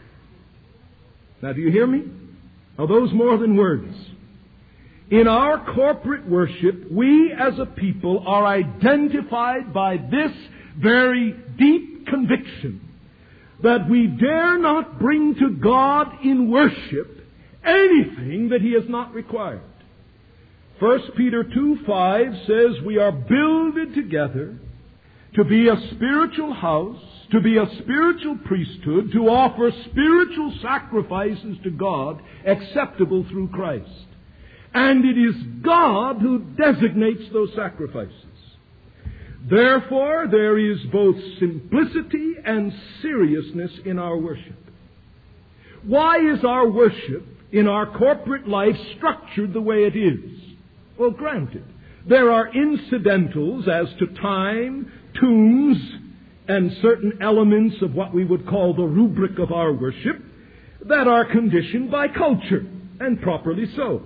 Now, do you hear me? Are those more than words? In our corporate worship, we as a people are identified by this very deep conviction that we dare not bring to God in worship anything that He has not required. First Peter two five says we are builded together to be a spiritual house, to be a spiritual priesthood, to offer spiritual sacrifices to God acceptable through Christ. And it is God who designates those sacrifices. Therefore, there is both simplicity and seriousness in our worship. Why is our worship in our corporate life structured the way it is? Well, granted, there are incidentals as to time, tunes, and certain elements of what we would call the rubric of our worship that are conditioned by culture, and properly so.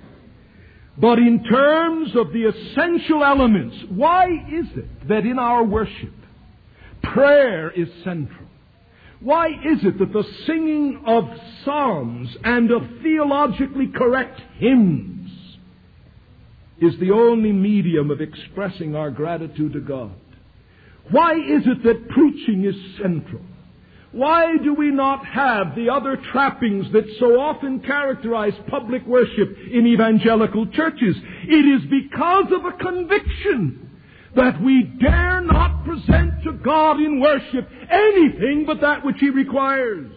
But in terms of the essential elements, why is it that in our worship, prayer is central? Why is it that the singing of psalms and of theologically correct hymns is the only medium of expressing our gratitude to God? Why is it that preaching is central? Why do we not have the other trappings that so often characterize public worship in evangelical churches? It is because of a conviction that we dare not present to God in worship anything but that which He requires.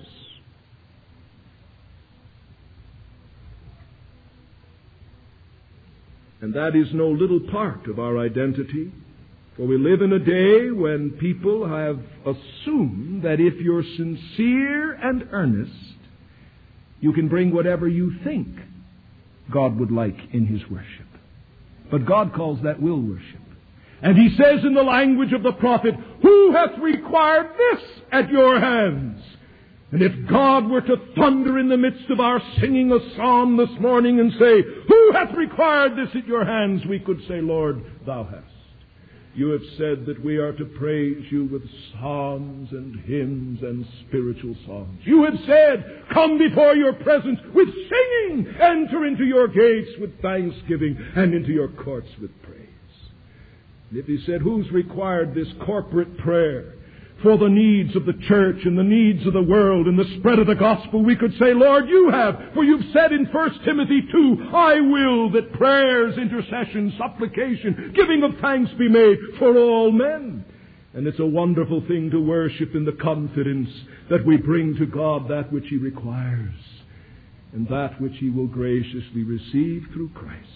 And that is no little part of our identity. For we live in a day when people have assumed that if you're sincere and earnest, you can bring whatever you think God would like in His worship. But God calls that will worship. And He says in the language of the prophet, "Who hath required this at your hands?" And if God were to thunder in the midst of our singing a psalm this morning and say, "Who hath required this at your hands?" we could say, "Lord, Thou hast. You have said that we are to praise You with psalms and hymns and spiritual songs. You have said, come before Your presence with singing, enter into Your gates with thanksgiving, and into Your courts with praise." And if He said, who's required this corporate prayer for the needs of the church and the needs of the world and the spread of the gospel, we could say, "Lord, You have. For You've said in First Timothy two, I will that prayers, intercession, supplication, giving of thanks be made for all men." And it's a wonderful thing to worship in the confidence that we bring to God that which He requires and that which He will graciously receive through Christ.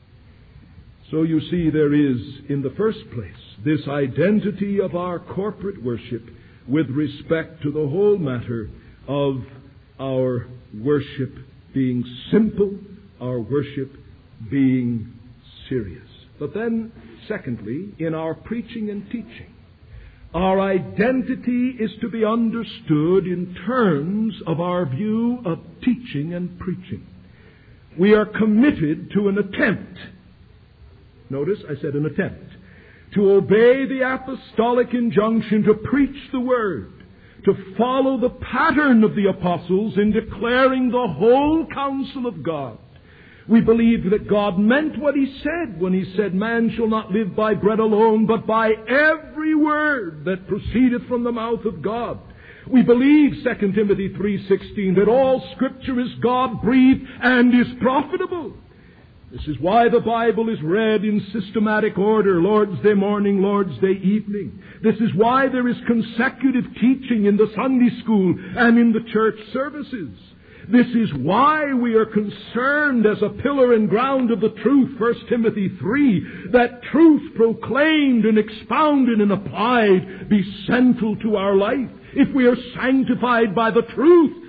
So you see, there is, in the first place, this identity of our corporate worship with respect to the whole matter of our worship being simple, our worship being serious. But then, secondly, in our preaching and teaching, our identity is to be understood in terms of our view of teaching and preaching. We are committed to an attempt. Notice, I said an attempt. To obey the apostolic injunction to preach the Word, to follow the pattern of the apostles in declaring the whole counsel of God. We believe that God meant what He said when He said, "Man shall not live by bread alone, but by every word that proceedeth from the mouth of God." We believe, Second Timothy three sixteen, that all Scripture is God-breathed and is profitable. This is why the Bible is read in systematic order, Lord's Day morning, Lord's Day evening. This is why there is consecutive teaching in the Sunday school and in the church services. This is why we are concerned as a pillar and ground of the truth, First Timothy three, that truth proclaimed and expounded and applied be central to our life. If we are sanctified by the truth,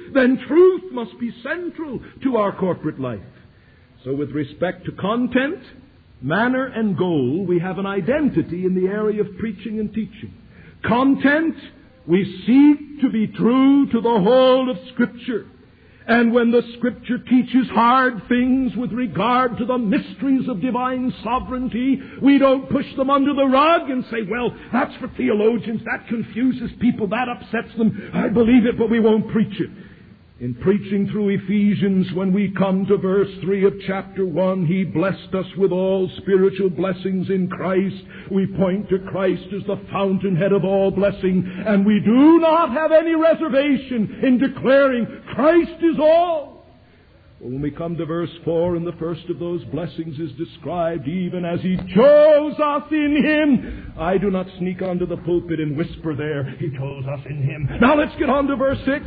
then truth must be central to our corporate life. So with respect to content, manner, and goal, we have an identity in the area of preaching and teaching. Content, we seek to be true to the whole of Scripture. And when the Scripture teaches hard things with regard to the mysteries of divine sovereignty, we don't push them under the rug and say, well, that's for theologians, that confuses people, that upsets them. I believe it, but we won't preach it. In preaching through Ephesians, when we come to verse three of chapter one, He blessed us with all spiritual blessings in Christ. We point to Christ as the fountainhead of all blessing, and we do not have any reservation in declaring Christ is all. Well, when we come to verse four, and the first of those blessings is described, even as He chose us in Him. I do not sneak onto the pulpit and whisper there, He chose us in Him. Now let's get on to verse six.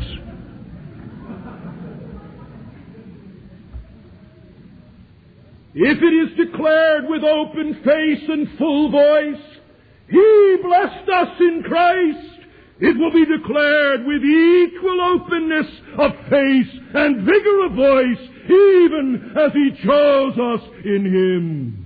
If it is declared with open face and full voice, He blessed us in Christ, it will be declared with equal openness of face and vigor of voice, even as He chose us in Him.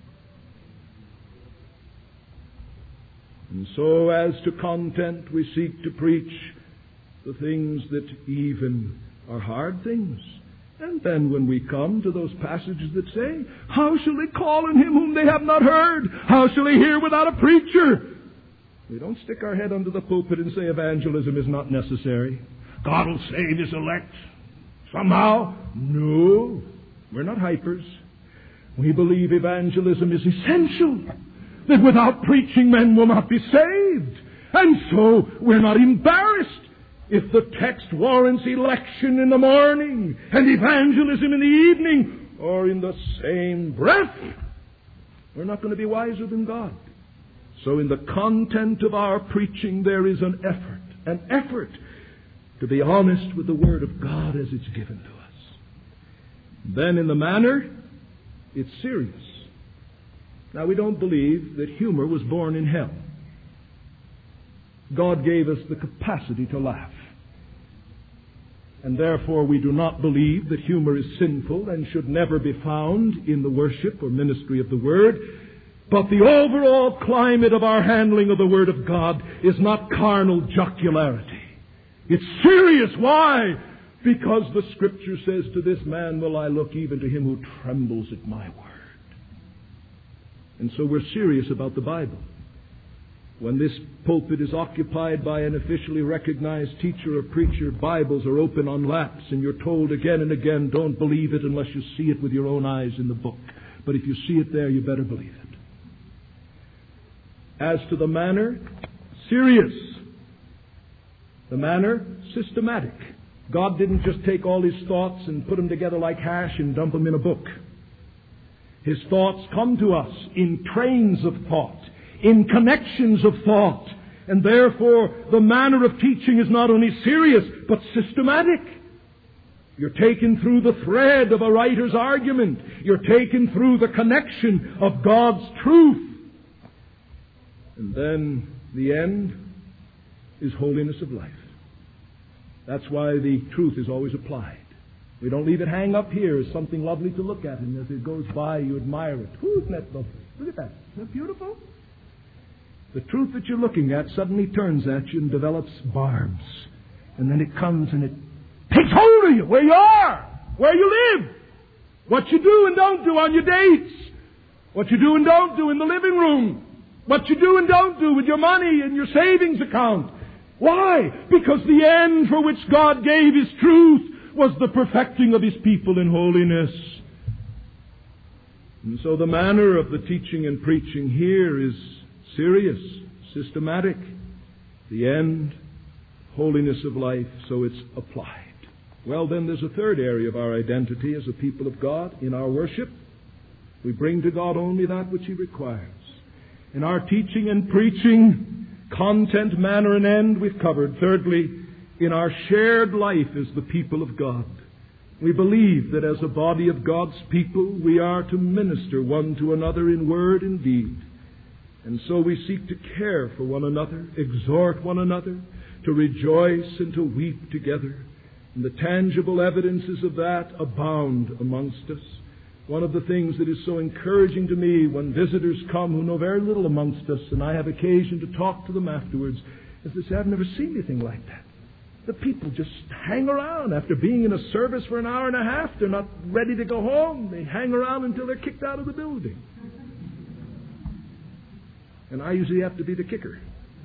And so as to content, we seek to preach the things that even are hard things. And then when we come to those passages that say, how shall they call on Him whom they have not heard? How shall they hear without a preacher? We don't stick our head under the pulpit and say evangelism is not necessary. God will save His elect somehow. No, we're not hypers. We believe evangelism is essential, that without preaching men will not be saved. And so we're not embarrassed if the text warrants election in the morning and evangelism in the evening, or in the same breath. We're not going to be wiser than God. So in the content of our preaching there is an effort, an effort to be honest with the Word of God as it's given to us. Then in the manner, it's serious. Now we don't believe that humor was born in hell. God gave us the capacity to laugh. And therefore we do not believe that humor is sinful and should never be found in the worship or ministry of the Word. But the overall climate of our handling of the Word of God is not carnal jocularity. It's serious. Why? Because the Scripture says, to this man will I look, even to him who trembles at my word. And so we're serious about the Bible. When this pulpit is occupied by an officially recognized teacher or preacher, Bibles are open on laps, and you're told again and again, don't believe it unless you see it with your own eyes in the book. But if you see it there, you better believe it. As to the manner, serious. The manner, systematic. God didn't just take all His thoughts and put them together like hash and dump them in a book. His thoughts come to us in trains of thought, in connections of thought. And therefore, the manner of teaching is not only serious, but systematic. You're taken through the thread of a writer's argument. You're taken through the connection of God's truth. And then the end is holiness of life. That's why the truth is always applied. We don't leave it hang up here as something lovely to look at, and as it goes by, you admire it. Ooh, isn't that lovely? Look at that. Isn't that beautiful? The truth that you're looking at suddenly turns at you and develops barbs. And then it comes and it takes hold of you, where you are, where you live, what you do and don't do on your dates, what you do and don't do in the living room, what you do and don't do with your money and your savings account. Why? Because the end for which God gave His truth was the perfecting of His people in holiness. And so the manner of the teaching and preaching here is serious, systematic. The end, holiness of life, so it's applied. Well, then there's a third area of our identity as a people of God. In our worship, we bring to God only that which He requires. In our teaching and preaching, content, manner, and end we've covered. Thirdly, in our shared life as the people of God, we believe that as a body of God's people, we are to minister one to another in word and deed. And so we seek to care for one another, exhort one another, to rejoice and to weep together. And the tangible evidences of that abound amongst us. One of the things that is so encouraging to me when visitors come who know very little amongst us, and I have occasion to talk to them afterwards, is they say, I've never seen anything like that. The people just hang around after being in a service for an hour and a half. They're not ready to go home. They hang around until they're kicked out of the building. And I usually have to be the kicker.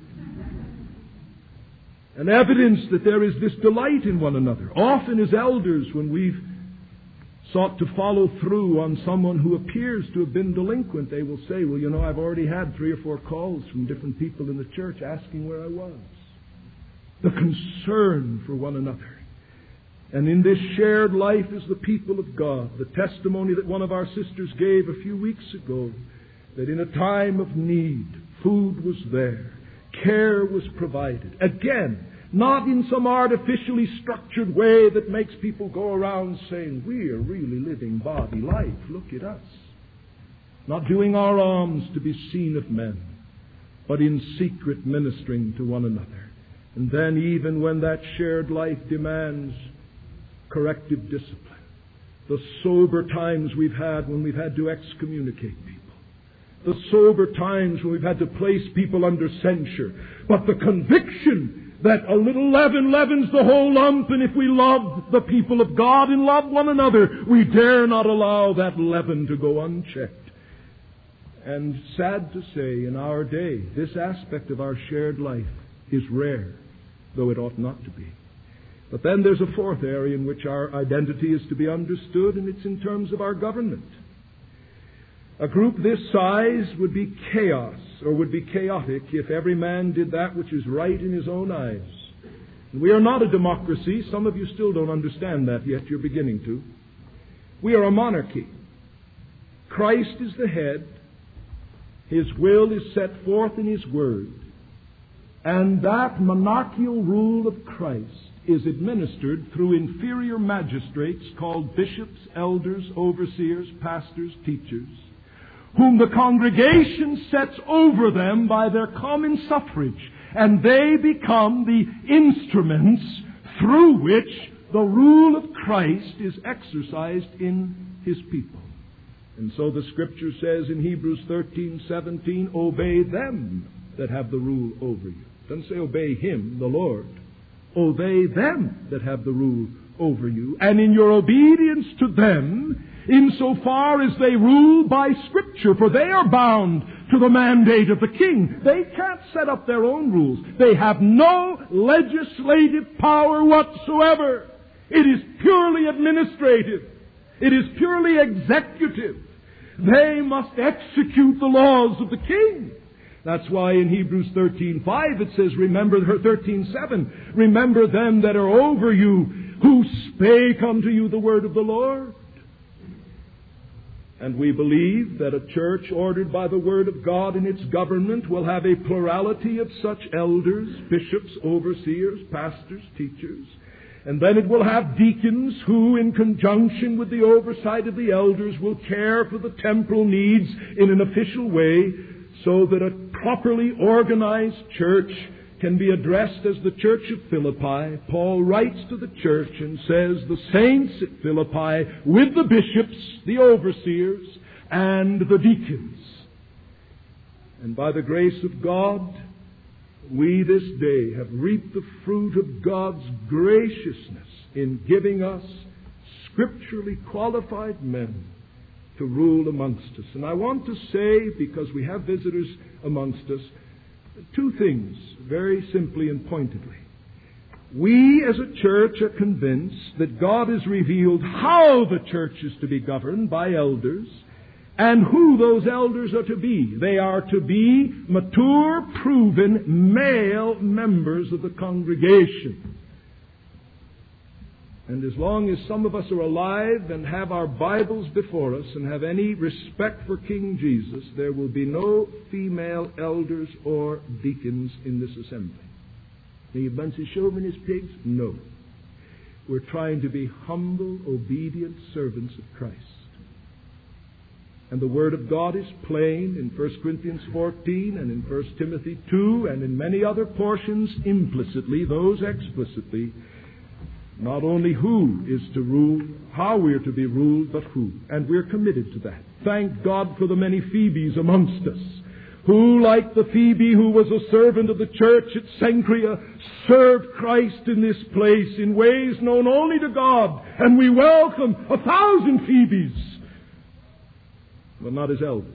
An evidence that there is this delight in one another. Often as elders, when we've sought to follow through on someone who appears to have been delinquent, they will say, well, you know, I've already had three or four calls from different people in the church asking where I was. The concern for one another. And in this shared life is the people of God. The testimony that one of our sisters gave a few weeks ago, that in a time of need, food was there, care was provided. Again, not in some artificially structured way that makes people go around saying, we are really living body life. Look at us. Not doing our alms to be seen of men, but in secret ministering to one another. And then even when that shared life demands corrective discipline, the sober times we've had when we've had to excommunicate people, the sober times when we've had to place people under censure, but the conviction that a little leaven leavens the whole lump, and if we love the people of God and love one another, we dare not allow that leaven to go unchecked. And sad to say, in our day, this aspect of our shared life is rare, though it ought not to be. But then there's a fourth area in which our identity is to be understood, and it's in terms of our government. A group this size would be chaos, or would be chaotic, if every man did that which is right in his own eyes. And we are not a democracy. Some of you still don't understand that yet. You're beginning to. We are a monarchy. Christ is the head. His will is set forth in His Word. And that monarchical rule of Christ is administered through inferior magistrates called bishops, elders, overseers, pastors, teachers, whom the congregation sets over them by their common suffrage, and they become the instruments through which the rule of Christ is exercised in His people. And so the Scripture says in Hebrews thirteen seventeen, obey them that have the rule over you. It doesn't say obey Him, the Lord. Obey them that have the rule over you. And in your obedience to them, insofar as they rule by Scripture, for they are bound to the mandate of the king. They can't set up their own rules. They have no legislative power whatsoever. It is purely administrative. It is purely executive. They must execute the laws of the king. That's why in Hebrews thirteen five it says, remember, thirteen seven, remember them that are over you, who spake unto you the word of the Lord. And we believe that a church ordered by the Word of God in its government will have a plurality of such elders, bishops, overseers, pastors, teachers. And then it will have deacons who, in conjunction with the oversight of the elders, will care for the temporal needs in an official way, so that a properly organized church can be addressed as the church of Philippi. Paul writes to the church and says, the saints at Philippi, with the bishops, the overseers, and the deacons. And by the grace of God, we this day have reaped the fruit of God's graciousness in giving us scripturally qualified men to rule amongst us. And I want to say, because we have visitors amongst us, two things, very simply and pointedly. We as a church are convinced that God has revealed how the church is to be governed by elders and who those elders are to be. They are to be mature, proven, male members of the congregation. And as long as some of us are alive and have our Bibles before us and have any respect for King Jesus, there will be no female elders or deacons in this assembly. Are you a bunch of chauvinist pigs? No. We're trying to be humble, obedient servants of Christ. And the Word of God is plain in First Corinthians fourteen and in First Timothy two and in many other portions implicitly, those explicitly, Not only who is to rule, how we are to be ruled, but who. And we're committed to that. Thank God for the many Phoebes amongst us, who, like the Phoebe who was a servant of the church at Cenchrea, served Christ in this place in ways known only to God. And we welcome a thousand Phoebes, but not as elders,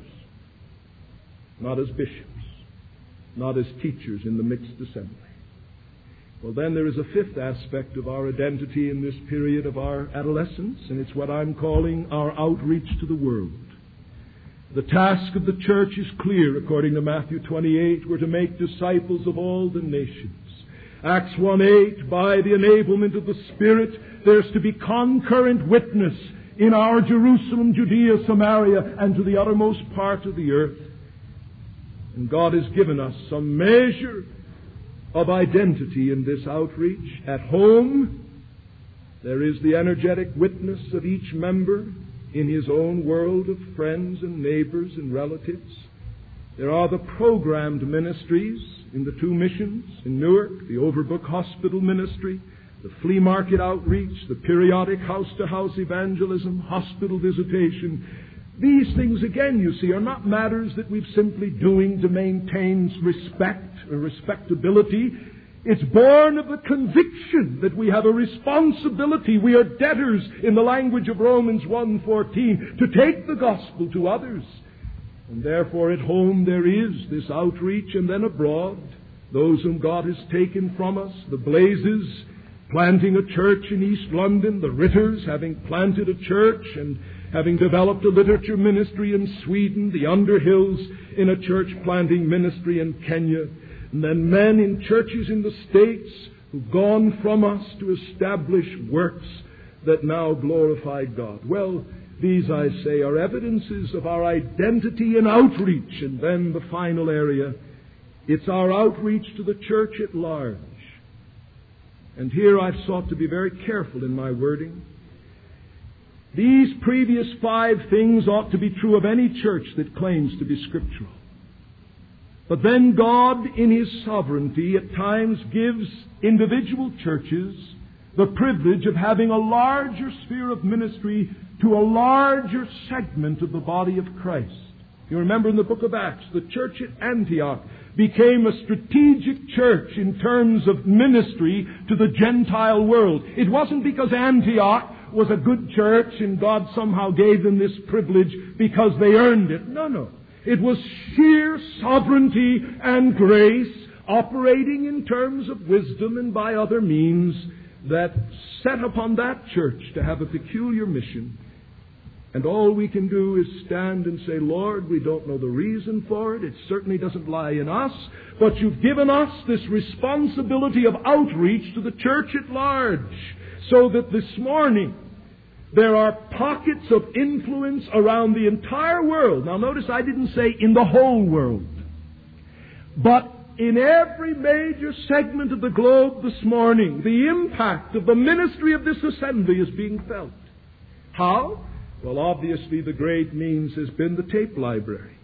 not as bishops, not as teachers in the mixed assembly. Well, then there is a fifth aspect of our identity in this period of our adolescence, and it's what I'm calling our outreach to the world. The task of the church is clear, according to Matthew twenty-eight. We're to make disciples of all the nations. Acts one eight, by the enablement of the Spirit, there's to be concurrent witness in our Jerusalem, Judea, Samaria, and to the uttermost part of the earth. And God has given us some measure of identity in this outreach. At home, there is the energetic witness of each member in his own world of friends and neighbors and relatives. There are the programmed ministries in the two missions in Newark, the Overbrook Hospital Ministry, the flea market outreach, the periodic house-to-house evangelism, hospital visitation. These things, again, you see, are not matters that we're simply doing to maintain respect or respectability. It's born of the conviction that we have a responsibility. We are debtors, in the language of Romans one fourteen, to take the gospel to others. And therefore at home there is this outreach, and then abroad, those whom God has taken from us, the Blazes planting a church in East London, the Ritters having planted a church and having developed a literature ministry in Sweden, the Underhills in a church planting ministry in Kenya, and then men in churches in the States who've gone from us to establish works that now glorify God. Well, these, I say, are evidences of our identity in outreach. And then the final area, it's our outreach to the church at large. And here I've sought to be very careful in my wording. These previous five things ought to be true of any church that claims to be scriptural. But then God, in His sovereignty, at times gives individual churches the privilege of having a larger sphere of ministry to a larger segment of the body of Christ. You remember in the book of Acts, the church at Antioch became a strategic church in terms of ministry to the Gentile world. It wasn't because Antioch was a good church and God somehow gave them this privilege because they earned it. No, no. It was sheer sovereignty and grace operating in terms of wisdom and by other means that set upon that church to have a peculiar mission. And all we can do is stand and say, Lord, we don't know the reason for it. It certainly doesn't lie in us. But you've given us this responsibility of outreach to the church at large. So that this morning there are pockets of influence around the entire world. Now notice I didn't say in the whole world. But in every major segment of the globe this morning, the impact of the ministry of this assembly is being felt. How? Well, obviously the great means has been the tape library.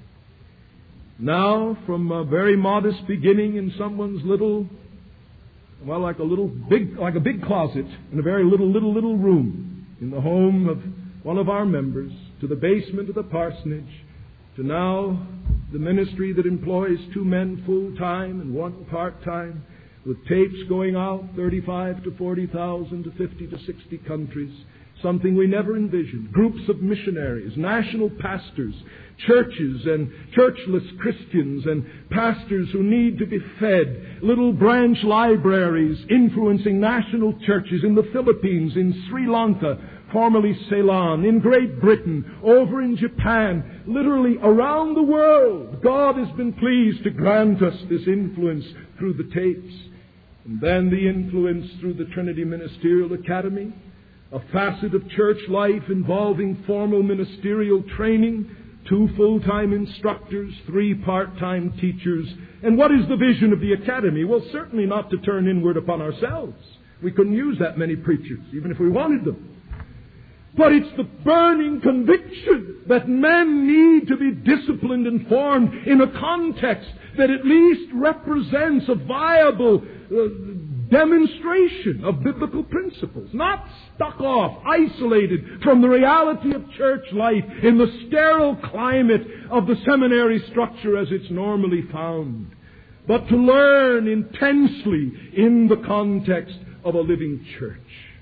Now, from a very modest beginning in someone's little, well, like a little big, like a big closet in a very little, little, little room in the home of one of our members, to the basement of the parsonage, to now the ministry that employs two men full-time and one part-time, with tapes going out thirty-five to forty thousand to fifty to sixty countries, something we never envisioned. Groups of missionaries, national pastors, churches and churchless Christians and pastors who need to be fed, little branch libraries influencing national churches in the Philippines, in Sri Lanka, formerly Ceylon, in Great Britain, over in Japan, literally around the world. God has been pleased to grant us this influence through the tapes. And then the influence through the Trinity Ministerial Academy, a facet of church life involving formal ministerial training, two full-time instructors, three part-time teachers. And what is the vision of the academy? Well, certainly not to turn inward upon ourselves. We couldn't use that many preachers, even if we wanted them. But it's the burning conviction that men need to be disciplined and formed in a context that at least represents a viable uh, demonstration of biblical principles, not stuck off, isolated from the reality of church life in the sterile climate of the seminary structure as it's normally found, but to learn intensely in the context of a living church.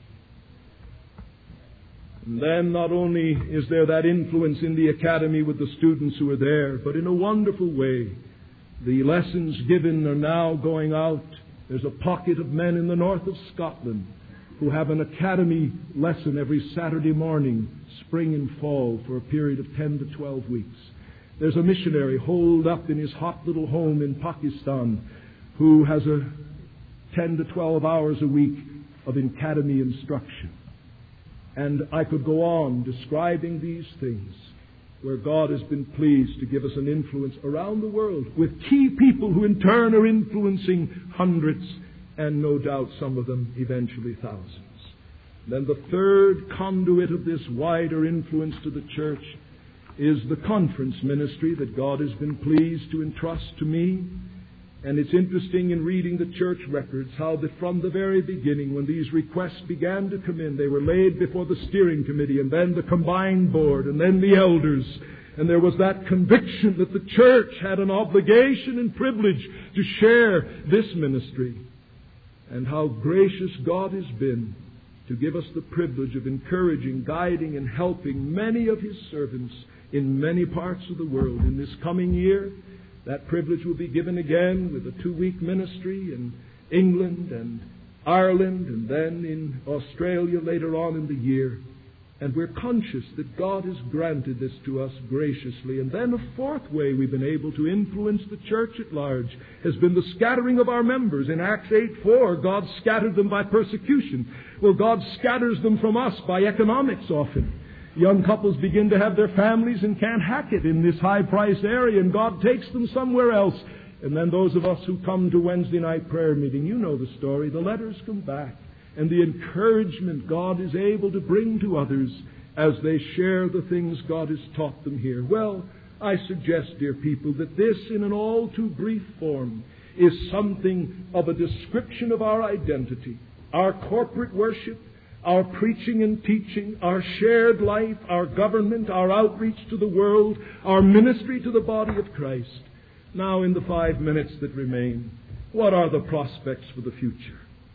And then not only is there that influence in the academy with the students who are there, but in a wonderful way, the lessons given are now going out. There's a pocket of men in the north of Scotland who have an academy lesson every Saturday morning, spring and fall, for a period of ten to twelve weeks. There's a missionary holed up in his hot little home in Pakistan who has a ten to twelve hours a week of academy instruction. And I could go on describing these things where God has been pleased to give us an influence around the world with key people who in turn are influencing hundreds and no doubt some of them eventually thousands. Then the third conduit of this wider influence to the church is the conference ministry that God has been pleased to entrust to me. And it's interesting in reading the church records how that from the very beginning, when these requests began to come in, they were laid before the steering committee and then the combined board and then the elders. And there was that conviction that the church had an obligation and privilege to share this ministry. And how gracious God has been to give us the privilege of encouraging, guiding, and helping many of His servants in many parts of the world. In this coming year, that privilege will be given again with a two-week ministry in England and Ireland and then in Australia later on in the year. And we're conscious that God has granted this to us graciously. And then a fourth way we've been able to influence the church at large has been the scattering of our members. In Acts eight four, God scattered them by persecution. Well, God scatters them from us by economics often. Young couples begin to have their families and can't hack it in this high-priced area, and God takes them somewhere else. And then those of us who come to Wednesday night prayer meeting, you know the story. The letters come back, and the encouragement God is able to bring to others as they share the things God has taught them here. Well, I suggest, dear people, that this, in an all too brief form, is something of a description of our identity, our corporate worship, our preaching and teaching, our shared life, our government, our outreach to the world, our ministry to the body of Christ. Now, in the five minutes that remain, what are the prospects for the future?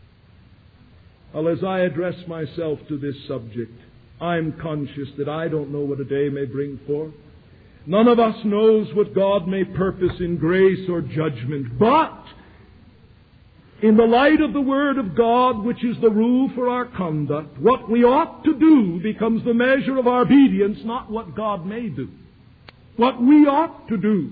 Well, as I address myself to this subject, I'm conscious that I don't know what a day may bring forth. None of us knows what God may purpose in grace or judgment, but in the light of the Word of God, which is the rule for our conduct, what we ought to do becomes the measure of our obedience, not what God may do. What we ought to do.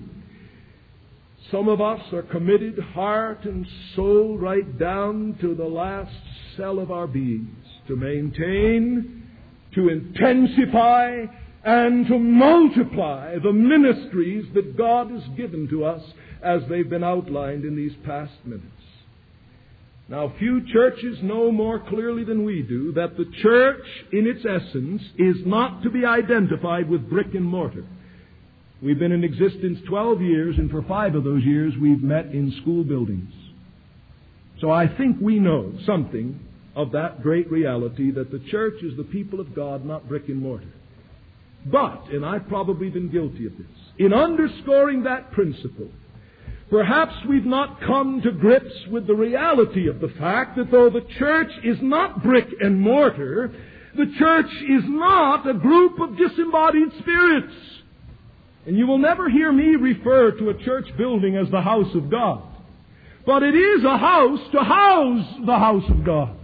Some of us are committed heart and soul right down to the last cell of our beings to maintain, to intensify, and to multiply the ministries that God has given to us as they've been outlined in these past minutes. Now, few churches know more clearly than we do that the church, in its essence, is not to be identified with brick and mortar. We've been in existence twelve years, and for five of those years we've met in school buildings. So I think we know something of that great reality that the church is the people of God, not brick and mortar. But, and I've probably been guilty of this, in underscoring that principle, perhaps we've not come to grips with the reality of the fact that though the church is not brick and mortar, the church is not a group of disembodied spirits. And you will never hear me refer to a church building as the house of God. But it is a house to house the house of God.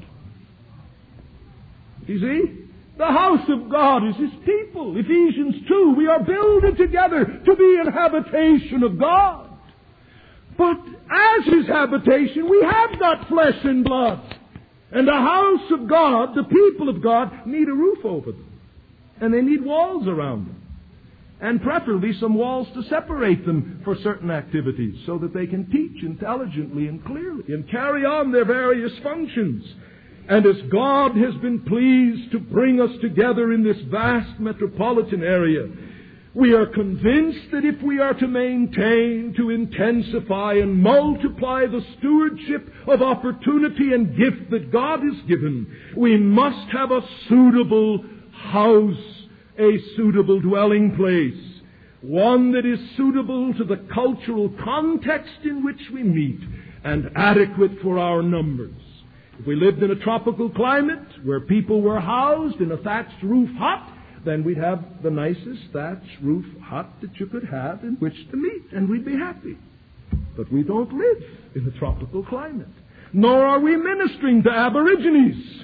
You see? The house of God is His people. Ephesians two, we are builded together to be an habitation of God. But as His habitation, we have got flesh and blood. And the house of God, the people of God, need a roof over them. And they need walls around them. And preferably some walls to separate them for certain activities so that they can teach intelligently and clearly and carry on their various functions. And as God has been pleased to bring us together in this vast metropolitan area, We are convinced that if we are to maintain, to intensify and multiply the stewardship of opportunity and gift that God has given, we must have a suitable house, a suitable dwelling place, one that is suitable to the cultural context in which we meet and adequate for our numbers. If we lived in a tropical climate where people were housed in a thatched roof hut, then we'd have the nicest thatched roof hut that you could have in which to meet, and we'd be happy. But we don't live in a tropical climate, nor are we ministering to Aborigines.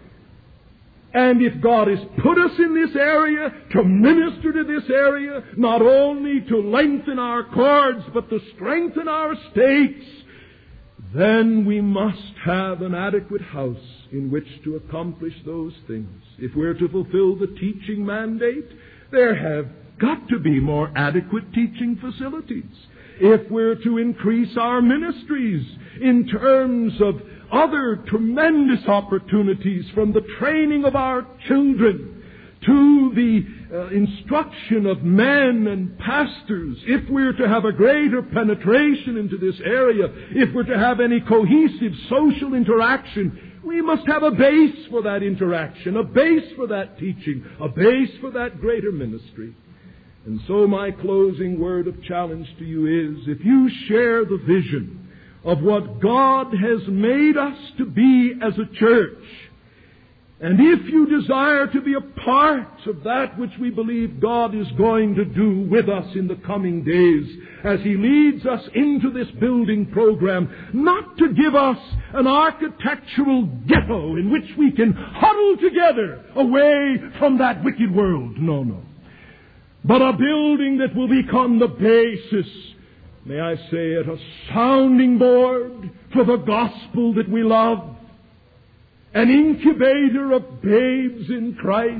And if God has put us in this area to minister to this area, not only to lengthen our cords, but to strengthen our states, then we must have an adequate house in which to accomplish those things. If we're to fulfill the teaching mandate, there have got to be more adequate teaching facilities. If we're to increase our ministries in terms of other tremendous opportunities, from the training of our children to the uh, instruction of men and pastors, if we're to have a greater penetration into this area, if we're to have any cohesive social interaction, we must have a base for that interaction, a base for that teaching, a base for that greater ministry. And so my closing word of challenge to you is, if you share the vision of what God has made us to be as a church, and if you desire to be a part of that which we believe God is going to do with us in the coming days as He leads us into this building program, not to give us an architectural ghetto in which we can huddle together away from that wicked world. No, no. But a building that will become the basis, may I say it, a sounding board for the gospel that we love, an incubator of babes in Christ,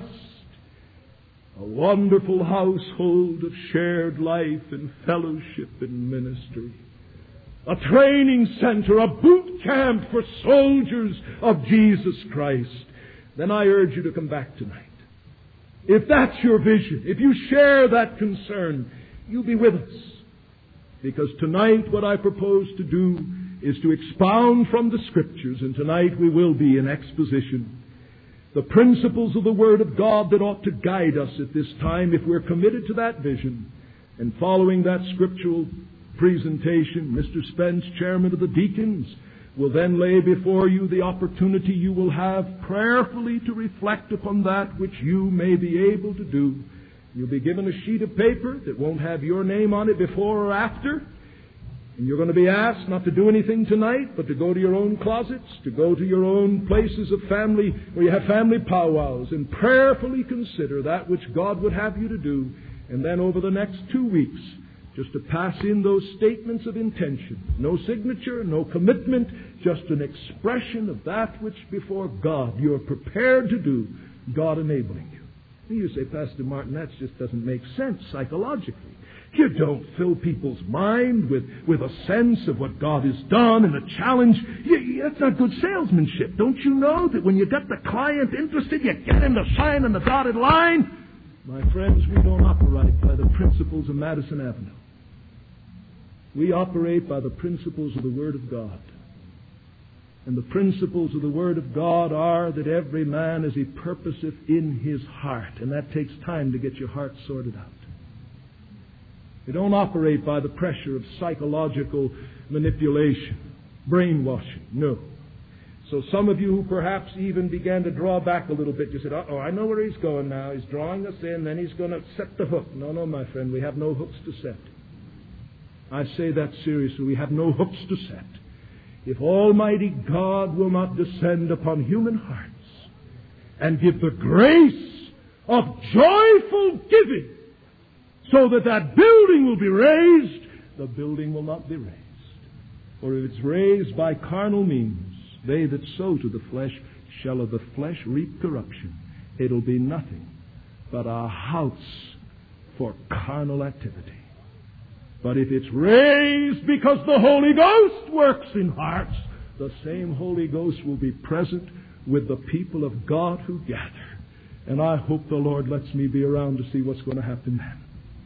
a wonderful household of shared life and fellowship and ministry, a training center, a boot camp for soldiers of Jesus Christ, then I urge you to come back tonight. If that's your vision, if you share that concern, you be with us. Because tonight what I propose to do is to expound from the Scriptures, and tonight we will be in exposition, the principles of the Word of God that ought to guide us at this time if we're committed to that vision. And following that scriptural presentation, Mister Spence, chairman of the deacons, will then lay before you the opportunity you will have prayerfully to reflect upon that which you may be able to do. You'll be given a sheet of paper that won't have your name on it before or after. And you're going to be asked not to do anything tonight, but to go to your own closets, to go to your own places of family where you have family powwows, and prayerfully consider that which God would have you to do. And then over the next two weeks, just to pass in those statements of intention. No signature, no commitment, just an expression of that which before God you're prepared to do, God enabling you. And you say, Pastor Martin, that just doesn't make sense psychologically. You don't fill people's mind with, with a sense of what God has done and a challenge. You, you, that's not good salesmanship. Don't you know that when you get the client interested, you get him to sign on the dotted line? My friends, we don't operate by the principles of Madison Avenue. We operate by the principles of the Word of God. And the principles of the Word of God are that every man as he purposeth in his heart. And that takes time to get your heart sorted out. We don't operate by the pressure of psychological manipulation, brainwashing. No. So some of you who perhaps even began to draw back a little bit, you said, oh, I know where he's going now. He's drawing us in, then he's going to set the hook. No, no, my friend, we have no hooks to set. I say that seriously. We have no hooks to set. If Almighty God will not descend upon human hearts and give the grace of joyful giving so that that building will be raised, the building will not be raised. For if it's raised by carnal means, they that sow to the flesh shall of the flesh reap corruption. It'll be nothing but a house for carnal activity. But if it's raised because the Holy Ghost works in hearts, the same Holy Ghost will be present with the people of God who gather. And I hope the Lord lets me be around to see what's going to happen then.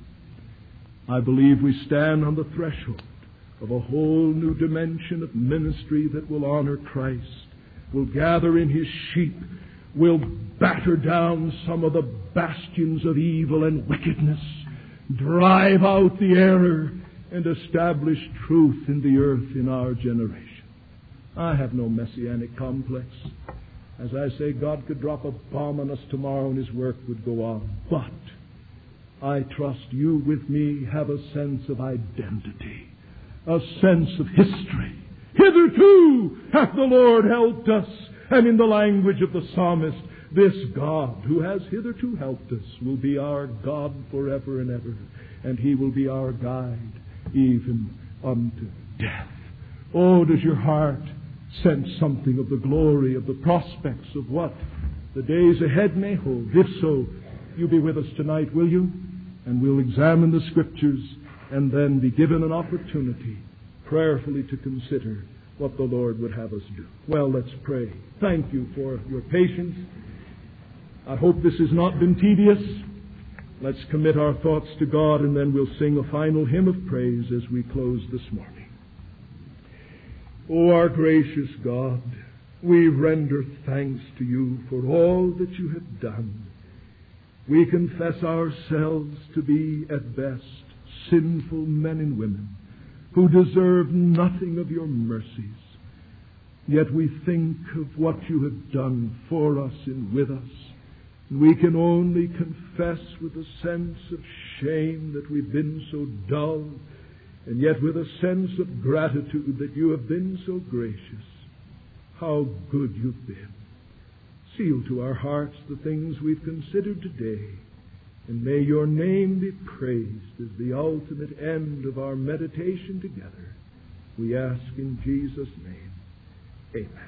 I believe we stand on the threshold of a whole new dimension of ministry that will honor Christ, will gather in His sheep, will batter down some of the bastions of evil and wickedness, drive out the error, and establish truth in the earth in our generation. I have no messianic complex. As I say, God could drop a bomb on us tomorrow and His work would go on. But I trust you with me have a sense of identity, a sense of history. Hitherto hath the Lord helped us, and in the language of the psalmist, this God who has hitherto helped us will be our God forever and ever, and He will be our guide even unto death. Oh, does your heart sense something of the glory, of the prospects of what the days ahead may hold? If so, you be with us tonight, will you? And we'll examine the Scriptures and then be given an opportunity prayerfully to consider what the Lord would have us do. Well, let's pray. Thank you for your patience. I hope this has not been tedious. Let's commit our thoughts to God, and then we'll sing a final hymn of praise as we close this morning. O our gracious God, we render thanks to you for all that you have done. We confess ourselves to be, at best, sinful men and women who deserve nothing of your mercies. Yet we think of what you have done for us and with us. And we can only confess with a sense of shame that we've been so dull, and yet with a sense of gratitude that you have been so gracious. How good you've been. Seal to our hearts the things we've considered today, and may your name be praised as the ultimate end of our meditation together. We ask in Jesus' name. Amen.